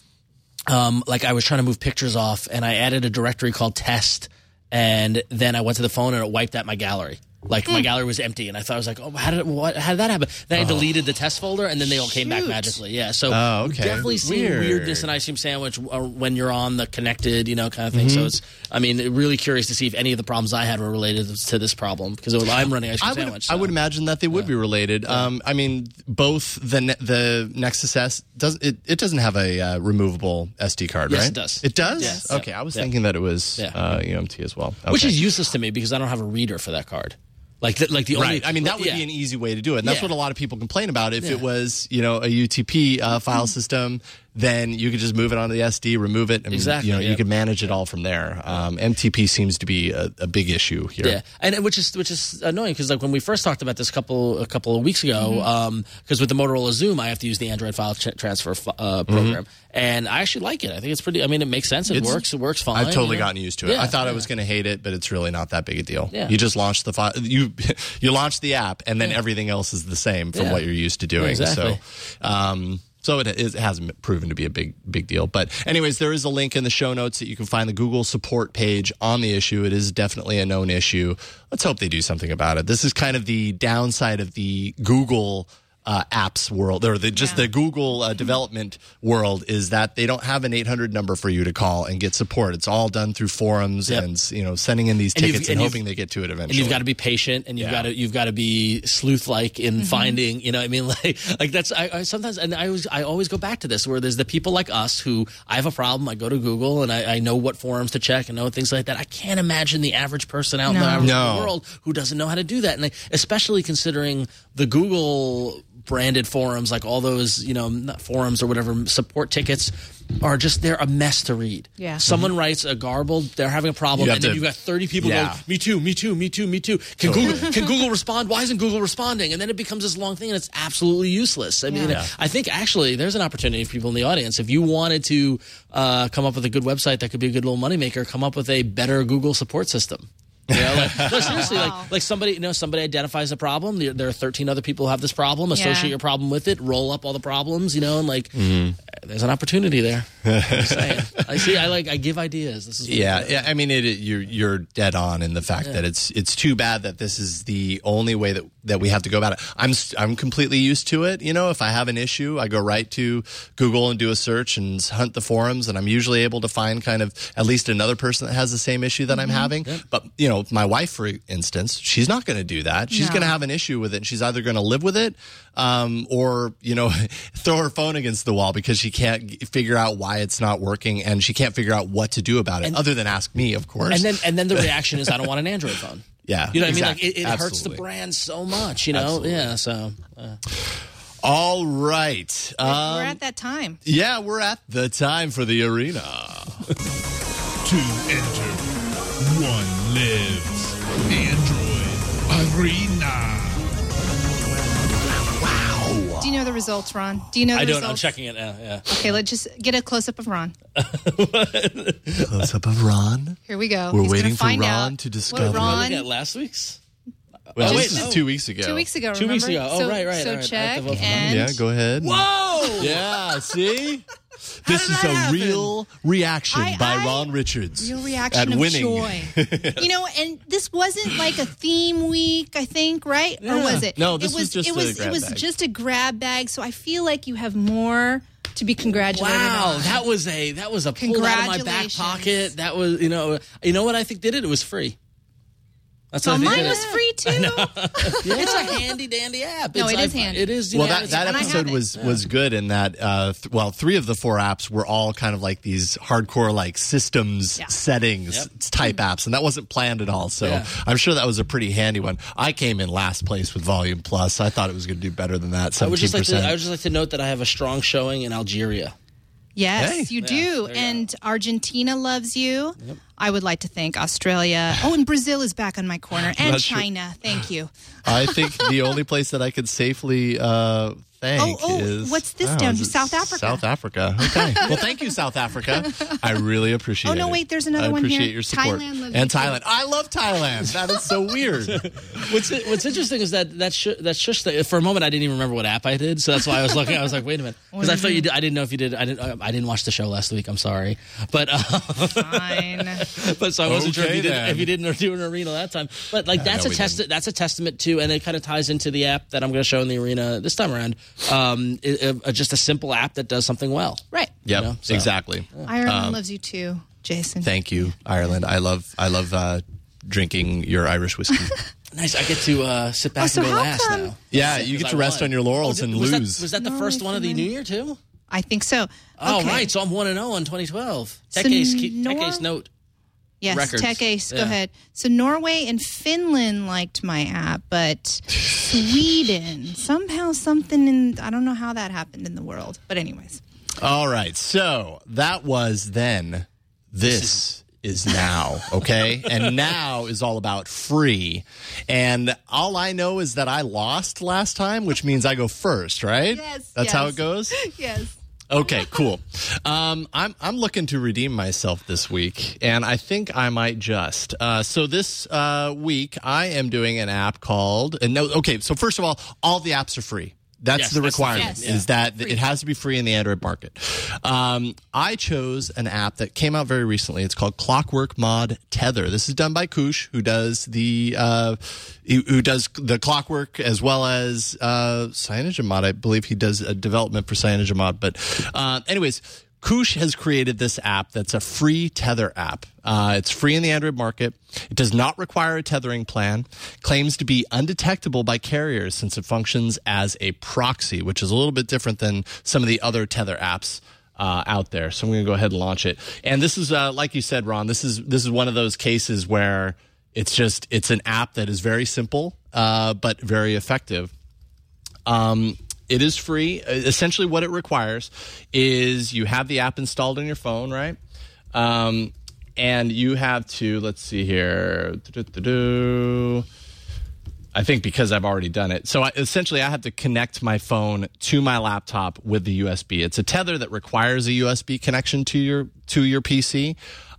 um, like I was trying to move pictures off and I added a directory called test. And then I went to the phone and it wiped out my gallery. Like mm. my gallery was empty, and I thought I was like, "Oh, how did what? How did that happen?" Then I deleted the test folder, and then they all came Shoot. back magically. Yeah, so oh, okay. definitely see Weird. weirdness in Ice Cream Sandwich when you're on the connected, you know, kind of thing. Mm-hmm. So it's, I mean, really curious to see if any of the problems I had were related to this problem because I'm running Ice Cream I would, Sandwich. So. I would imagine that they would yeah. be related. Yeah. Um, I mean, both the the Nexus S does it. It doesn't have a uh, removable S D card, yes, right? it does. It does. Yes. Okay, I was yeah. thinking that it was yeah. uh, U M T as well, okay. Which is useless to me because I don't have a reader for that card. Like, the, like the only, right. I mean, that would yeah. be an easy way to do it. And that's yeah. what a lot of people complain about. If yeah. it was, you know, a U T P uh, file system, then you could just move it onto the S D, remove it, and exactly, you know, yeah. you could manage it all from there. Um, M T P seems to be a, a big issue here. Yeah, and which is which is annoying because like when we first talked about this a couple a couple of weeks ago, because mm-hmm. um, with the Motorola Zoom, I have to use the Android file ch- transfer uh, program, mm-hmm. and I actually like it. I think it's pretty. I mean, it makes sense. It it's, works. It works fine. I've totally you know? gotten used to it. Yeah, I thought yeah. I was going to hate it, but it's really not that big a deal. Yeah. You just launch the file. You you launch the app, and then yeah. everything else is the same from yeah. what you're used to doing. Exactly. So. Um, So it, is, it hasn't proven to be a big big deal. But anyways, there is a link in the show notes that you can find the Google support page on the issue. It is definitely a known issue. Let's hope they do something about it. This is kind of the downside of the Google uh, apps world, or the, just yeah. the Google uh, development world, is that they don't have an eight hundred number for you to call and get support. It's all done through forums yep. and you know sending in these and tickets and, and hoping they get to it eventually. And you've got to be patient, and you've yeah. got to you've got to be sleuth-like in mm-hmm. finding. You know, what I mean, like like that's I, I sometimes and I always I always go back to this where there's the people like us who I have a problem. I go to Google and I, I know what forums to check and know things like that. I can't imagine the average person out no. in the average no. world who doesn't know how to do that, and I, especially considering the Google branded forums, like all those, you know, not forums or whatever, support tickets are just, they're a mess to read. Yeah. Someone mm-hmm. writes a garbled, they're having a problem, you and then to, you've got thirty people yeah. going, me too, me too, me too, me too. Can totally. Google can Google respond? Why isn't Google responding? And then it becomes this long thing, and it's absolutely useless. I mean, yeah. I think actually there's an opportunity for people in the audience. If you wanted to uh, come up with a good website that could be a good little moneymaker, come up with a better Google support system. You know, like, no, seriously, wow. like, like somebody, you know, somebody identifies a problem. There, there are thirteen other people who have this problem. Associate yeah. your problem with it. Roll up all the problems, you know, and like, mm-hmm. there's an opportunity there. I'm just saying. I see. I like. I give ideas. This is what Yeah, yeah. I mean, it, it, you're you're dead on in the fact yeah. that it's it's too bad that this is the only way that, that we have to go about it. I'm I'm completely used to it. You know, if I have an issue, I go right to Google and do a search and hunt the forums, and I'm usually able to find kind of at least another person that has the same issue that mm-hmm. I'm having. Yep. But you know, my wife, for instance, she's not going to do that. She's no. going to have an issue with it, and she's either going to live with it, um, or you know, throw her phone against the wall because she can't figure out why it's not working, and she can't figure out what to do about it, and, other than ask me, of course. And then, and then the reaction is, I don't want an Android phone. Yeah, you know what exactly. I mean? Like it, it hurts the brand so much, you know. Absolutely. Yeah. So. Uh. All right, we're, um, we're at that time. Yeah, we're at the time for the arena. To enter, one lives. Android Arena. Do you know the results, Ron? Do you know the I don't. results? I'm checking it now. Yeah. Okay, let's just get a close up of Ron. Close up of Ron. Here we go. We're He's waiting for find Ron out to discover. what Ron, Looking at last week's. Well, oh, this wait, is no. two weeks ago. Two weeks ago. Two weeks remember? ago. Oh, so, right, right. So all right. check right. and Yeah, go ahead. Whoa! Yeah, see? This is a happen? real reaction I, by I, Ron Richards. Real reaction at of winning. joy. You know, and this wasn't like a theme week, I think, right? Yeah. Or was it? No, this it was, was just it a was, grab It was bag. just a grab bag. So I feel like you have more to be congratulated Wow, on. that was a that was a pull out of my back Congratulations. pocket. That was you know you know what I think did it. It was free. That's Oh, what I think mine did was it. free too. It's a handy dandy app. No, It's, it is I- handy. It is. You Well, know, that, it's- that and I have episode it. was was good in that, uh, th- well, three of the four apps were all kind of like these hardcore, like systems Yeah. settings Yep. type apps, and that wasn't planned at all. So Yeah. I'm sure that was a pretty handy one. I came in last place with Volume Plus. I thought it was going to do better than that. I would just like to. I seventeen percent. would just like to note that I have a strong showing in Algeria. Yes, Hey. you Yeah, do. there you And Argentina loves you. I would like to thank Australia. Oh, and Brazil is back on my corner. And Not sure. China. Thank you. I think the only place that I could safely uh, thank Oh, oh, is what's this oh, down is here? it South Africa. South Africa. Okay. Well, thank you, South Africa. I really appreciate it. Oh, no, wait, there's another I one appreciate here. your support. Thailand loves and you, too. Thailand. I love Thailand. That is so weird. What's what's interesting is that that sh- that shush thing, for a moment I didn't even remember what app I did, so that's why I was looking. I was like, wait a minute, because I thought you did. I didn't know if you did. I didn't. I didn't watch the show last week. I'm sorry, but uh, Fine. but so I wasn't sure if Okay, you did then. if you didn't do an arena that time. But like that's no, a we test. didn't. That's a testament to, and it kind of ties into the app that I'm going to show in the arena this time around. Um, it, uh, just a simple app that does something well. Right. Yep, You know, so. exactly. Ireland loves you too, Jason. Thank you, Ireland. I love I love uh, drinking your Irish whiskey. Nice. I get to uh, sit back Oh, so and go how last come- now. Yeah, Because you get I to rest won. on your laurels Oh, and was lose. That, was that the No, first I one of the didn't. new year too? I think so. Oh, Okay. right. So I'm one and zero in twenty twelve. So Tech Ace, Tech Nor- Ace Note. Yes, Records. Tech Ace. Go Yeah. ahead. So Norway and Finland liked my app, but Sweden somehow something in I don't know how that happened in the world. But anyways, All right. So that was then. This is now. Okay. And now is all about free. And all I know is that I lost last time, which means I go first, right? Yes, That's how yes. it goes? yes. Okay, cool. Um, I'm I'm looking to redeem myself this week, and I think I might just. Uh, so this uh, week, I am doing an app called. And no, okay. So first of all, all the apps are free. That's Yes, the that's the requirement. thing. Is that it has to be free in the Android market. Um, I chose an app that came out very recently. It's called Clockwork Mod Tether. This is done by Kush, who does the uh, who who does the Clockwork as well as uh, CyanogenMod. I believe he does a development for CyanogenMod. But uh, anyways, Kush has created this app that's a free tether app. Uh, it's free in the Android market. It does not require a tethering plan. Claims to be undetectable by carriers since it functions as a proxy, which is a little bit different than some of the other tether apps uh, out there. So I'm going to go ahead and launch it. And this is, uh, like you said, Ron, this is this is one of those cases where it's just it's an app that is very simple uh, but very effective. Um, It is free. Essentially, what it requires is you have the app installed on your phone, right? Um, and you have to, let's see here. Do-do-do-do. I think because I've already done it. So I, essentially, I have to connect my phone to my laptop with the U S B. It's a tether that requires a U S B connection to your to your P C.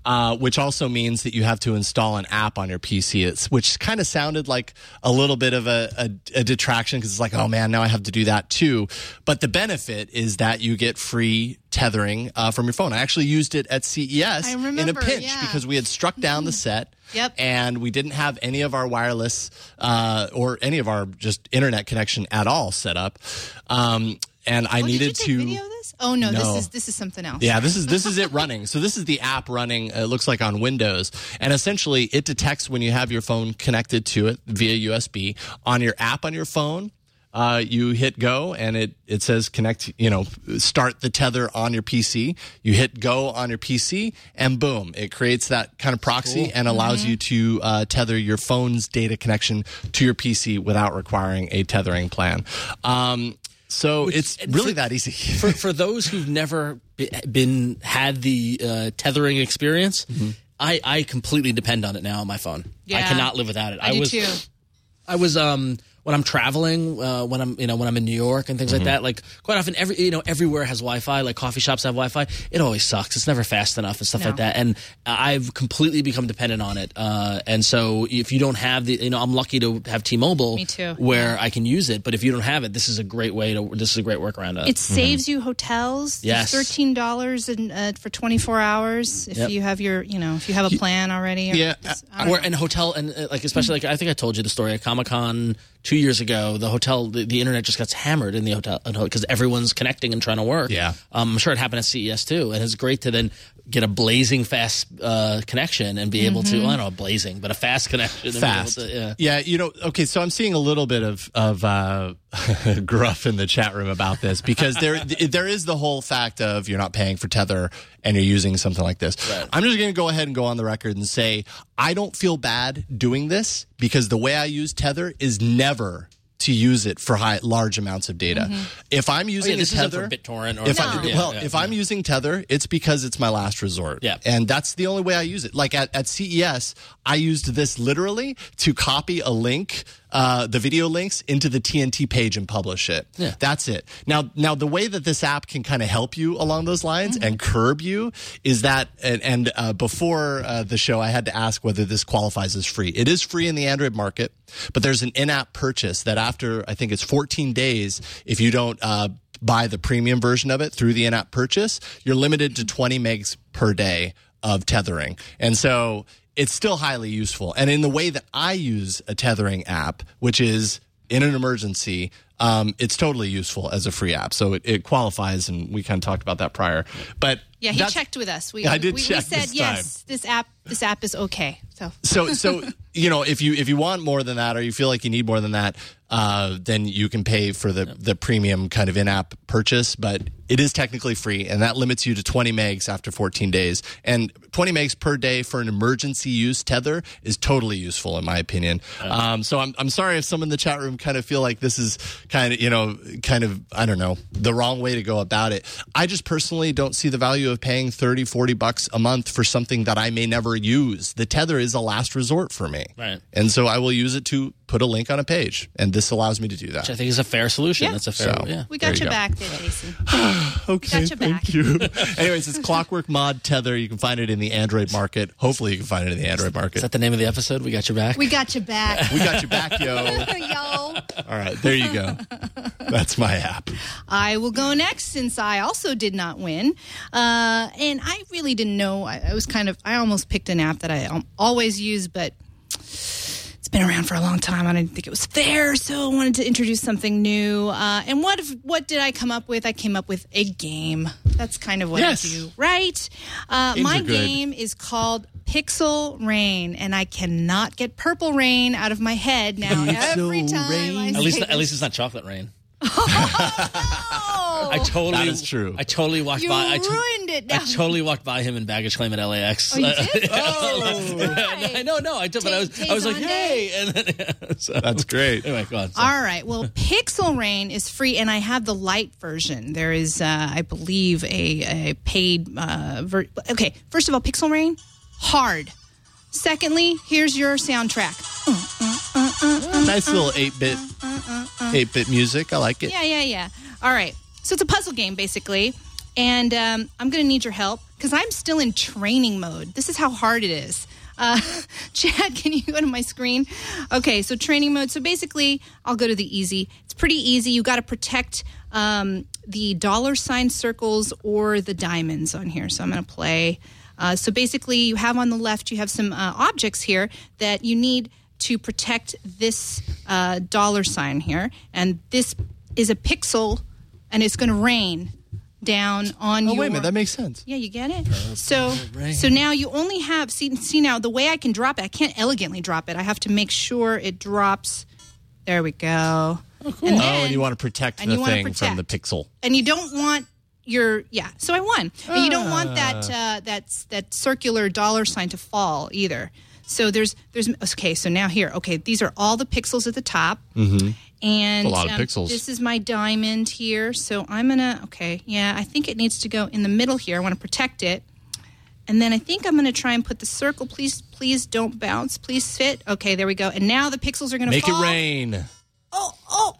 uh, which also means that you have to install an app on your P C, it's, which kind of sounded like a little bit of a, a, a detraction because it's like, oh man, now I have to do that too. But the benefit is that you get free tethering uh, from your phone. I actually used it at C E S I in a remember, pinch yeah. because we had struck down the set. Yep. And we didn't have any of our wireless uh, or any of our just internet connection at all set up. Um, and I oh, needed did you take to video of this? Oh no, No. this is this is something else. Yeah, this is this is it running. So this is the app running. It looks like on Windows, and essentially it detects when you have your phone connected to it via U S B on your app on your phone. Uh, you hit go and it, it says connect, you know, start the tether on your P C. You hit go on your P C and boom, it creates that kind of proxy Cool. and allows Mm-hmm. you to uh, tether your phone's data connection to your P C without requiring a tethering plan. Um, so Which- it's and really for- that easy. for for those who've never be- been had the uh, tethering experience, I, I completely depend on it now on my phone. I Yeah. cannot live without it. I do was too. I was um when I'm traveling, uh, when I'm you know when I'm in New York and things like that. Like quite often, every you know everywhere has Wi-Fi. Like coffee shops have Wi-Fi. It always sucks. It's never fast enough and stuff No. like that. And I've completely become dependent on it. Uh, and so if you don't have the, you know, I'm lucky to have T-Mobile, Me too. where I can use it. But if you don't have it, this is a great way to. This is a great workaround. Of it. It saves you hotels. Yes. It's thirteen dollars uh, for twenty-four hours if Yep. you have your, you know, if you have a plan already. Or Yeah, it's- I don't Or know. and hotel and uh, like especially like I think I told you the story at Comic Con two years ago. The hotel, the, the internet just gets hammered in the hotel because everyone's connecting and trying to work. Yeah. um, I'm sure it happened at C E S too, and it's great to then get a blazing fast uh, connection and be able to. Well, I don't know, blazing, but a fast connection. and be able Fast. to- yeah. Yeah, you know, okay, so I'm seeing a little bit of of uh, gruff in the chat room about this because there there is the whole fact of you're not paying for tether and you're using something like this. Right. I'm just going to go ahead and go on the record and say I don't feel bad doing this because the way I use tether is never to use it for high large amounts of data. If I'm Oh, using yeah, this a isn't tether, for BitTorrent or if No. I, yeah, well, yeah, if yeah. I'm using Tether, it's because it's my last resort. Yeah. And that's the only way I use it. Like at, at C E S, I used this literally to copy a link, uh, the video links into the T N T page and publish it. Yeah. That's it. Now, now the way that this app can kind of help you along those lines Mm-hmm. and curb you is that, and, and uh, before uh, the show, I had to ask whether this qualifies as free. It is free in the Android market, but there's an in-app purchase that after, I think it's fourteen days, if you don't, uh, buy the premium version of it through the in-app purchase, you're limited to twenty megs per day of tethering. And so it's still highly useful. And in the way that I use a tethering app, which is in an emergency, um, it's totally useful as a free app. So it, it qualifies, and we kind of talked about that prior. But yeah, he that's- checked with us. We, I did we, check we said this yes, this app this app is okay. So So, so you know, if you if you want more than that, or you feel like you need more than that, uh, then you can pay for the the premium kind of in-app purchase. But it is technically free, and that limits you to twenty megs after fourteen days. And twenty megs per day for an emergency use tether is totally useful, in my opinion. Um, so I'm I'm sorry if some in the chat room kind of feel like this is kind of you know kind of I don't know the wrong way to go about it. I just personally don't see the value of paying thirty, forty bucks a month for something that I may never use. The tether is a last resort for me. Right. And so I will use it to put a link on a page. And this allows me to do that. Which I think is a fair solution. Yeah. That's a fair. So- yeah. we There got you your go. back there, Jason. Okay, Got your back. thank you. Anyways, it's Clockwork Mod Tether. You can find it in the Android market. Hopefully you can find it in the Android Is market. that the name of the episode? We got your back. We got your back. We got you back, yo. Yo. All right, there you go. That's my app. I will go next since I also did not win. Uh, and I really didn't know. I, I was kind of, I almost picked an app that I um, always use, but it's been around for a long time. I didn't think it was fair, so I wanted to introduce something new. Uh, and what if, what did I come up with? I came up with a game. That's kind of what Yes. I do, right? Uh, Games my are good. game is called Pixel Rain, and I cannot get Purple Rain out of my head now. Every time Rain. I At say least, at this. least it's not chocolate rain. Oh, I totally. That is true. I totally walked you by. I, to- ruined it. I Now. totally walked by him in baggage claim at L A X. Oh, you did? I I know, no, I did, but I was, Tay- I was like, Tay hey, and then, so, That's great. anyway, go on. So. All right. Well, Pixel Rain is free, and I have the light version. There is, uh, I believe, a, a paid. Uh, ver- okay. First of all, Pixel Rain, hard. Secondly, here's your soundtrack. Nice little eight-bit, eight-bit music. I like it. Yeah, yeah, yeah. All right. So it's a puzzle game, basically. And um, I'm going to need your help because I'm still in training mode. This is how hard it is. Uh, Chad, can you go to my screen? Okay, so training mode. So basically, I'll go to the easy. It's pretty easy. You got to protect um, the dollar sign circles or the diamonds on here. So I'm going to play. Uh, so basically, you have on the left, you have some uh, objects here that you need to protect this uh, dollar sign here. And this is a pixel, and it's going to rain down on oh, your... wait a minute. That makes sense. Yeah, you get it? So so now you only have... See, see now, the way I can drop it, I can't elegantly drop it. I have to make sure it drops... There we go. Oh, cool. And then, oh, and you want to protect the thing protect. from the pixel. And you don't want your... Yeah, so I won. Ah. But you don't want that, uh, that, that circular dollar sign to fall either. So there's... there's Okay, so now here. Okay, these are all the pixels at the top. Mm-hmm. And a lot of um, pixels. This is my diamond here. So I'm going to, okay, yeah, I think it needs to go in the middle here. I want to protect it. And then I think I'm going to try and put the circle. Please, please don't bounce. Please fit. Okay, there we go. And now the pixels are going to Make fall. it rain. Oh, oh,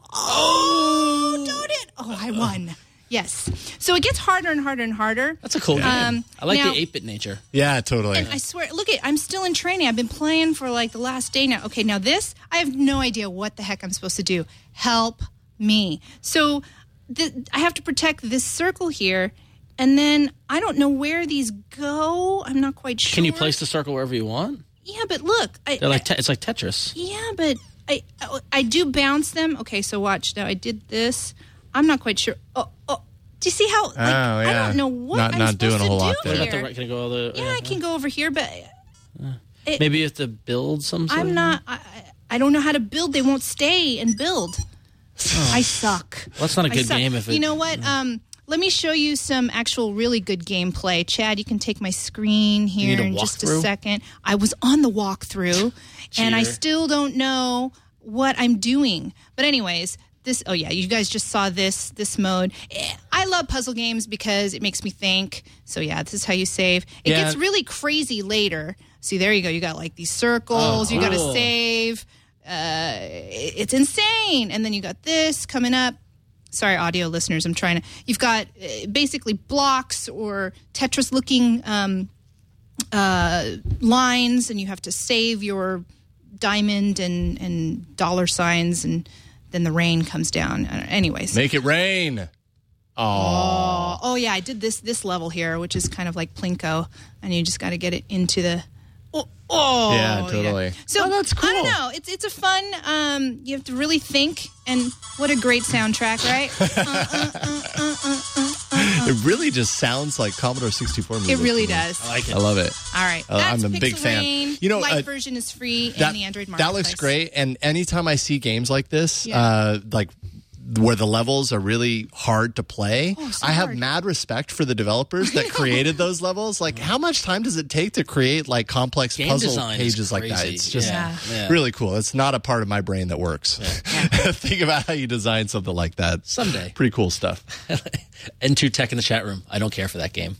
oh, darn it. Oh, I won. Yes. So it gets harder and harder and harder. That's a cool game. Um, I like now, the eight-bit nature. Yeah, totally. And I swear, look at, I'm still in training. I've been playing for like the last day now. Okay, now this, I have no idea what the heck I'm supposed to do. Help me. So the, I have to protect this circle here, and then I don't know where these go. I'm not quite sure. Can you place the circle wherever you want? Yeah, but look. I, They're like I, te- it's like Tetris. Yeah, but I, I do bounce them. Okay, so watch. Now I did this. I'm not quite sure. Oh, oh. Do you see how? Like, oh, yeah. I don't know what not, I'm not supposed doing a whole to lot do there. here. The, can I go all the, yeah, yeah, I can go over here, but uh, it, maybe you have to build some. Sort I'm of not. I, I don't know how to build. They won't stay and build. Oh. I suck. Well, that's not a good game. If it, you know what? Um, let me show you some actual really good gameplay. Chad, you can take my screen here in just a second. I was on the walkthrough, and I still don't know what I'm doing. But anyways. This, oh yeah, you guys just saw this this mode. I love puzzle games because it makes me think. So yeah, this is how you save. It yeah. gets really crazy later. See, there you go. You got like these circles. Oh, you got to save. Uh, it's insane. And then you got this coming up. Sorry, audio listeners, I'm trying to. You've got uh, basically blocks or Tetris-looking um, uh, lines, and you have to save your diamond and and dollar signs and. Then the rain comes down. Anyways. Make it rain. Aww. Oh, oh yeah, I did this this level here, which is kind of like Plinko, and you just got to get it into the. Oh, oh yeah, totally. Yeah. So oh, that's cool. I don't know. It's it's a fun. Um, you have to really think, and what a great soundtrack, right? uh, uh, uh, uh, uh, uh, uh. It really just sounds like Commodore sixty-four music. It really does. I like it. I love it. All right, uh, I'm a Pixel big fan. Rain. You know, light uh, version is free that, in the Android marketplace. That looks great. And anytime I see games like this, yeah. uh, like. where the levels are really hard to play. Oh, so I have hard. mad respect for the developers that created those levels. Like, how much time does it take to create like complex Game puzzle design pages is like that? crazy. It's just Yeah. Yeah. really cool. It's not a part of my brain that works. Yeah. Think about how you design something like that. Someday. Pretty cool stuff. N two Tech in the chat room. I don't care for that game.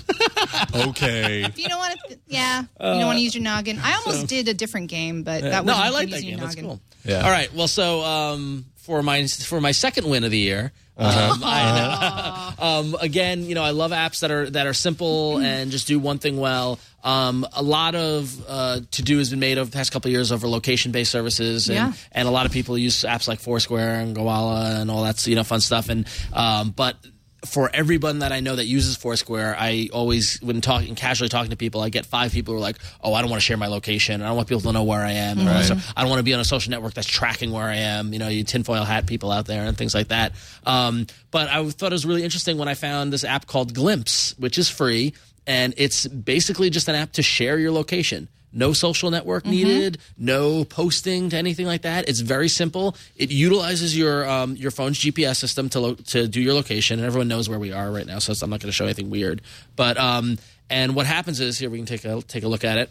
Okay. If you don't want to, yeah, you don't want to use your noggin. I almost so, did a different game, but that no, wasn't I like that using game. your That's noggin. cool. Yeah. All right. Well, so um, for my for my second win of the year, uh-huh. um, I, um, again, you know, I love apps that are that are simple and just do one thing well. Um, a lot of uh, to do has been made over the past couple of years over location based services, and, yeah. and a lot of people use apps like Foursquare and Gowalla and all that, you know, fun stuff. And um, but. For everyone that I know that uses Foursquare, I always, when talking, casually talking to people, I get five people who are like, oh, I don't want to share my location. I don't want people to know where I am. Mm-hmm. Right. So I don't want to be on a social network that's tracking where I am. You know, you tinfoil hat people out there and things like that. Um, but I thought it was really interesting when I found this app called Glimpse, which is free. And it's basically just an app to share your location. No social network needed, mm-hmm. no posting to anything like that. It's very simple. It utilizes your um, your phone's G P S system to lo- to do your location, and everyone knows where we are right now, so I'm not going to show anything weird. But um, and what happens is, here we can take a take a look at it.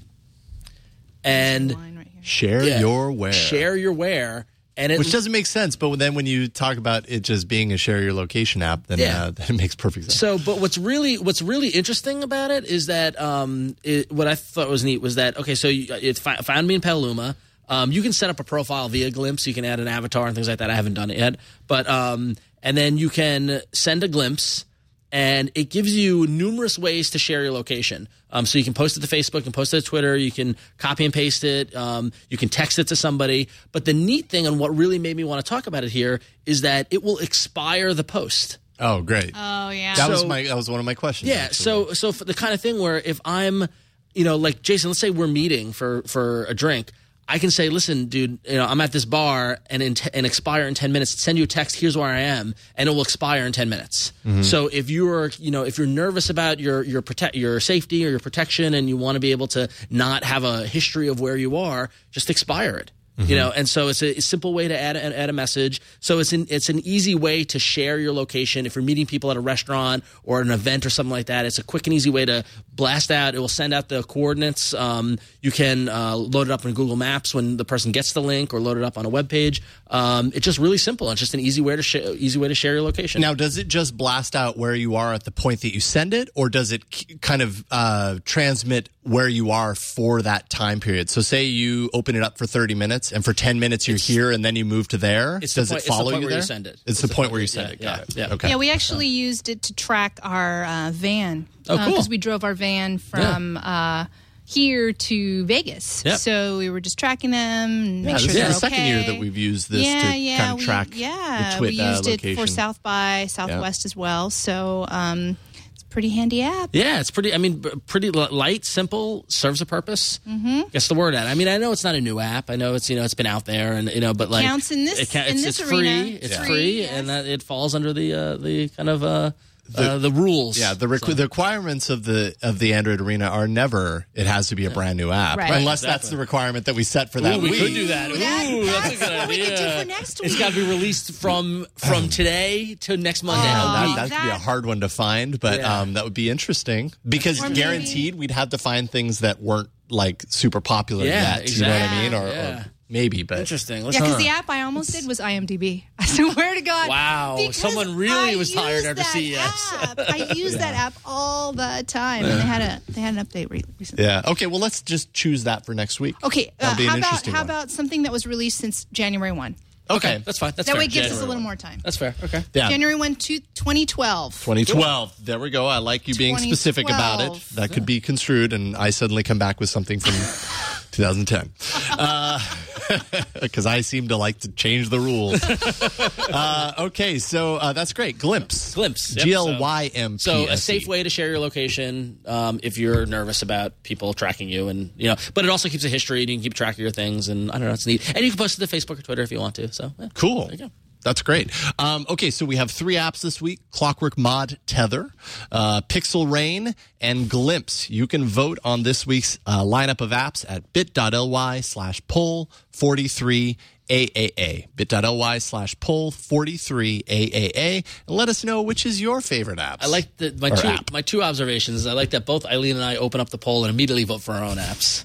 And right share yeah, your where. Share your where. And it, Which doesn't make sense, but then when you talk about it just being a share your location app, then, yeah. uh, then it makes perfect sense. So, but what's really what's really interesting about it is that um, it, what I thought was neat was that okay, so you, it fi- found me in Petaluma. Um, you can set up a profile via Glimpse. You can add an avatar and things like that. I haven't done it yet, but um, and then you can send a glimpse. and it gives you numerous ways to share your location. Um, so you can post it to Facebook, you can post it to Twitter, you can copy and paste it, um, you can text it to somebody. But the neat thing, and what really made me want to talk about it here, is that it will expire the post. Oh, great. Oh, yeah. That was So- my that was one of my questions. Yeah, actually. so so for the kind of thing where if I'm, you know, like Jason, let's say we're meeting for for a drink, I can say, listen, dude, you know, I'm at this bar and in t- and expire in ten minutes. Send you a text. Here's where I am, and it will expire in ten minutes. Mm-hmm. So if you're, you know, if you're nervous about your your protect your safety or your protection, and you want to be able to not have a history of where you are, just expire it. You know, and so it's a, a simple way to add a, add a message. So it's an it's an easy way to share your location. If you're meeting people at a restaurant or an event or something like that, it's a quick and easy way to blast out. It will send out the coordinates. Um, you can uh, load it up in Google Maps when the person gets the link, or load it up on a web page. Um, it's just really simple. It's just an easy way to sh- easy way to share your location. Now, does it just blast out where you are at the point that you send it, or does it k- kind of uh, transmit where you are for that time period? So say you open it up for thirty minutes, and for ten minutes you're here, and then you move to there. It's the Does point- it it's the follow point you where you there? send it. It's, the, point where you send yeah, it. Got yeah, it. yeah. Okay. Yeah, we actually used it to track our uh, van. Oh, cool. Because we drove our van from uh, here to Vegas. Yep. So we were just tracking them and Yeah, make this sure is they're the second okay. year that we've used this yeah, to yeah, kind of we- track yeah, the twit we uh, used it location. for South by Southwest as well. So um, it's a pretty handy app. Yeah, it's pretty. I mean, b- pretty li- light, simple, serves a purpose. Mm-hmm. Gets the word out. I mean, I know it's not a new app. I know it's you know it's been out there, and you know, but like counts in this- it ca- in it's, this it's arena. free. It's Yeah. free, Free, yes. and that it falls under the uh, the kind of uh, the, uh, the rules. Yeah, the, requ- So- the requirements of the of the Android Arena are never it has to be a brand new app, Right. unless Exactly. that's the requirement that we set for that Ooh, we week. could do that. Ooh, that- that's, that's a good what we idea. could do for next It's week. got to be released from from today to next Monday. Oh, a that, week. that could be a that- hard one to find, but Yeah. um, that would be interesting because Or maybe- guaranteed we'd have to find things that weren't like super popular Yeah, yet. You know what I exactly. mean? Or, Yeah. or maybe, but Interesting. Let's Yeah, because huh. the app I almost did was IMDb. I swear to God. Wow, Because someone really I was tired used after that C E S. app. I use that app all the time, and they had a they had an update re- recently. yeah. Okay, well, let's just choose that for next week. Okay, uh, That'll be an how about interesting how one. about something that was released since January first? Okay, That's fine. That's That fair. way it gives us a January little one. more time. That's fair. Okay. yeah. January first, two- twenty twelve. twenty twelve. There we go. I like you being specific about it. twenty twelve. That could be construed, and I suddenly come back with something from twenty ten. Because I seem to like to change the rules. uh, okay, so uh, that's great. Glimpse. Glimpse. Yep, G L Y M P S E. So a safe way to share your location um, if you're nervous about people tracking you, and you know, but it also keeps a history and you can keep track of your things, and I don't know, it's neat. And you can post it to Facebook or Twitter if you want to. So yeah. Cool. There you go. That's great. Um, okay, so we have three apps this week: Clockwork Mod Tether, uh, Pixel Rain, and Glimpse. You can vote on this week's uh, lineup of apps at bit.ly slash poll 43 A A A. bit.ly slash poll 43 A A A. And let us know which is your favorite apps. I like the, my Or two app. my two observations. I like that both Eileen and I open up the poll and immediately vote for our own apps.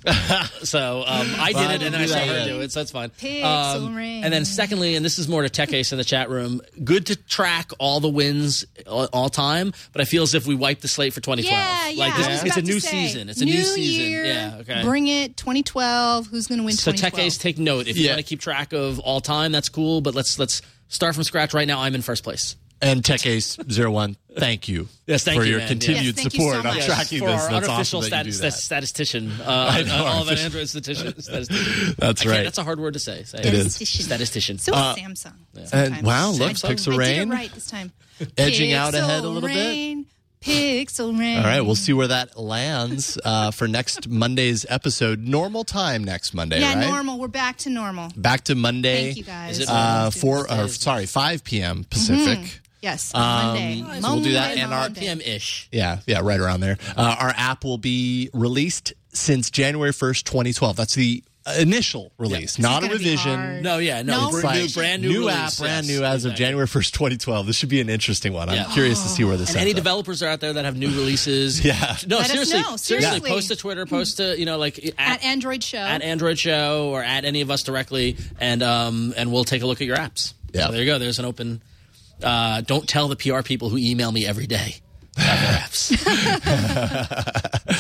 so um, I Well, did it, and then I do saw that her again. do it, so that's fine. Pixel Rain. And then secondly, and this is more to Tech Ace in the chat room, good to track all the wins all, all time, but I feel as if we wiped the slate for twenty twelve. Yeah, yeah. Like this, I was it's a about new to say, season. It's a new, season. Year, Yeah. Okay. Bring it. twenty twelve. Who's going to win? So twenty twelve? Tech Ace, take note. If you Yeah. want to keep track of all time, that's cool. But let's let's start from scratch right now. I'm in first place. And Tech Ace zero one, thank you. Yes, thank for you, your man. continued Yes, thank you so support on much. tracking for this. our That's unofficial awesome that you do stat- that. statistician, uh, I know, all of an unofficial- Android statistician. statistician. That's I can't- right. That's a hard word to say. say It is. Statistician. Statistician. So Uh, is Samsung. And sometimes. wow, look, Samsung. Pixel I Rain. did it right this time. Edging out Pixel ahead a little bit. Rain, Pixel Rain. All right, we'll see where that lands uh, for next Monday's episode. Normal time next Monday, Yeah, right? normal. We're back to normal. Back to Monday. Thank you guys. Is it Uh, Let's do four, this. or, sorry, five p.m. Pacific. Yes, Um, Monday. so we'll do that, Monday, and our Monday. P M ish. Yeah, yeah, right around there. Uh, our app will be released since January first, twenty twelve. That's the initial release, Yeah. not This a is gonna be revision. hard. No, yeah, no, No br- Like, new, brand new, new release, app, brand yes, new as of exactly. January first, twenty twelve. This should be an interesting one. I'm Yeah. curious to see where this And ends any up. developers are out there that have new releases. Yeah. No, Let us seriously, know. seriously, Seriously. post to Twitter, post to you know like At Android Show. at Android Show or at any of us directly, and um and we'll take a look at your apps. Yeah. So there you go. There's an open. Uh, don't tell the P R people who email me every day about their apps.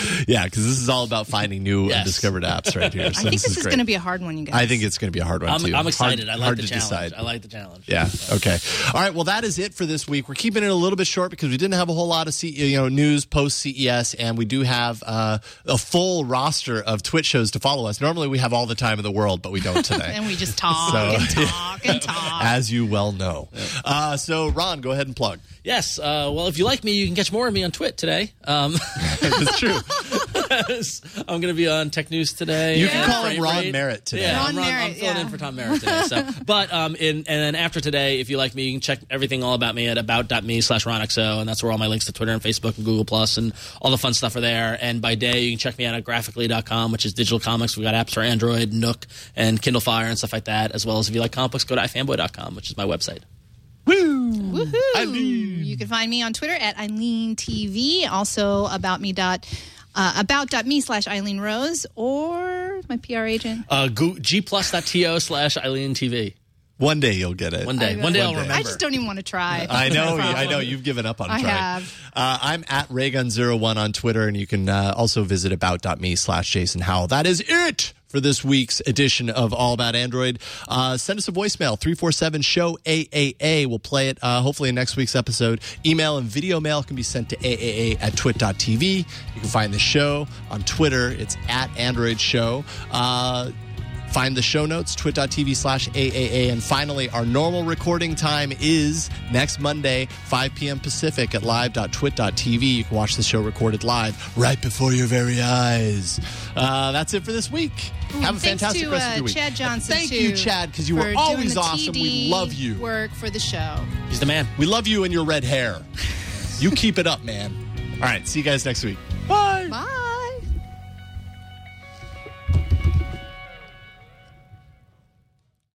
Yeah, because this is all about finding new Yes. undiscovered apps right here. So I think this, is, is great. going to be a hard one, you guys. I think it's going to be a hard one, I'm, too. I'm excited. Hard, I like hard the to challenge. decide. I like the challenge. Yeah. Okay. All right. Well, that is it for this week. We're keeping it a little bit short because we didn't have a whole lot of C- you know news post C E S, and we do have uh, a full roster of Twitch shows to follow us. Normally, we have all the time in the world, but we don't today. And we just talk So- and talk and talk. As you well know. Uh, so, Ron, go ahead and plug. Yes. Uh, well, if you like me, you can catch more of me on Twit today. Um, It's true. I'm going to be on Tech News today. You can and call him Frame Ron Rate. Merritt today. Yeah, Ron I'm, Ron, I'm Merritt, filling yeah. in for Tom Merritt today. So, but um, in, and then after today, if you like me, you can check everything all about me at about.me slash RonXO, and that's where all my links to Twitter and Facebook and Google Plus and all the fun stuff are there. And by day, you can check me out at graphically dot com, which is digital comics. We've got apps for Android, Nook, and Kindle Fire and stuff like that, as well as if you like comic books, go to i fanboy dot com, which is my website. Woohoo! You can find me on Twitter at Eileen T V. Also, about me dot uh, about.me slash Eileen Rose, or my P R agent. Uh, go, gplus.to slash Eileen TV. One day you'll get it. One day. I- One day I'll One day. remember. I just don't even want to try. I That's know, my I problem. know. You've given up on I trying. have. Uh, I'm at Raygun zero one on Twitter, and you can uh, also visit about.me slash Jason Howell. That is it for this week's edition of All About Android. Uh, send us a voicemail, three four seven show A A A. We'll play it uh, hopefully in next week's episode. Email and video mail can be sent to A A A at twit dot t v. You can find the show on Twitter. It's at Android Show. Uh, Find the show notes, twit.tv slash AAA. And finally, our normal recording time is next Monday, five p.m. Pacific at live dot twit dot t v. You can watch the show recorded live right before your very eyes. Uh, that's it for this week. Have a Thanks fantastic to, rest of uh, your week. Chad Johnson, Thank too, you, Chad, because you for were doing always the awesome. T We D love you. Work for the show. He's the man. We love you and your red hair. You keep it up, man. All right, see you guys next week. Bye. Bye.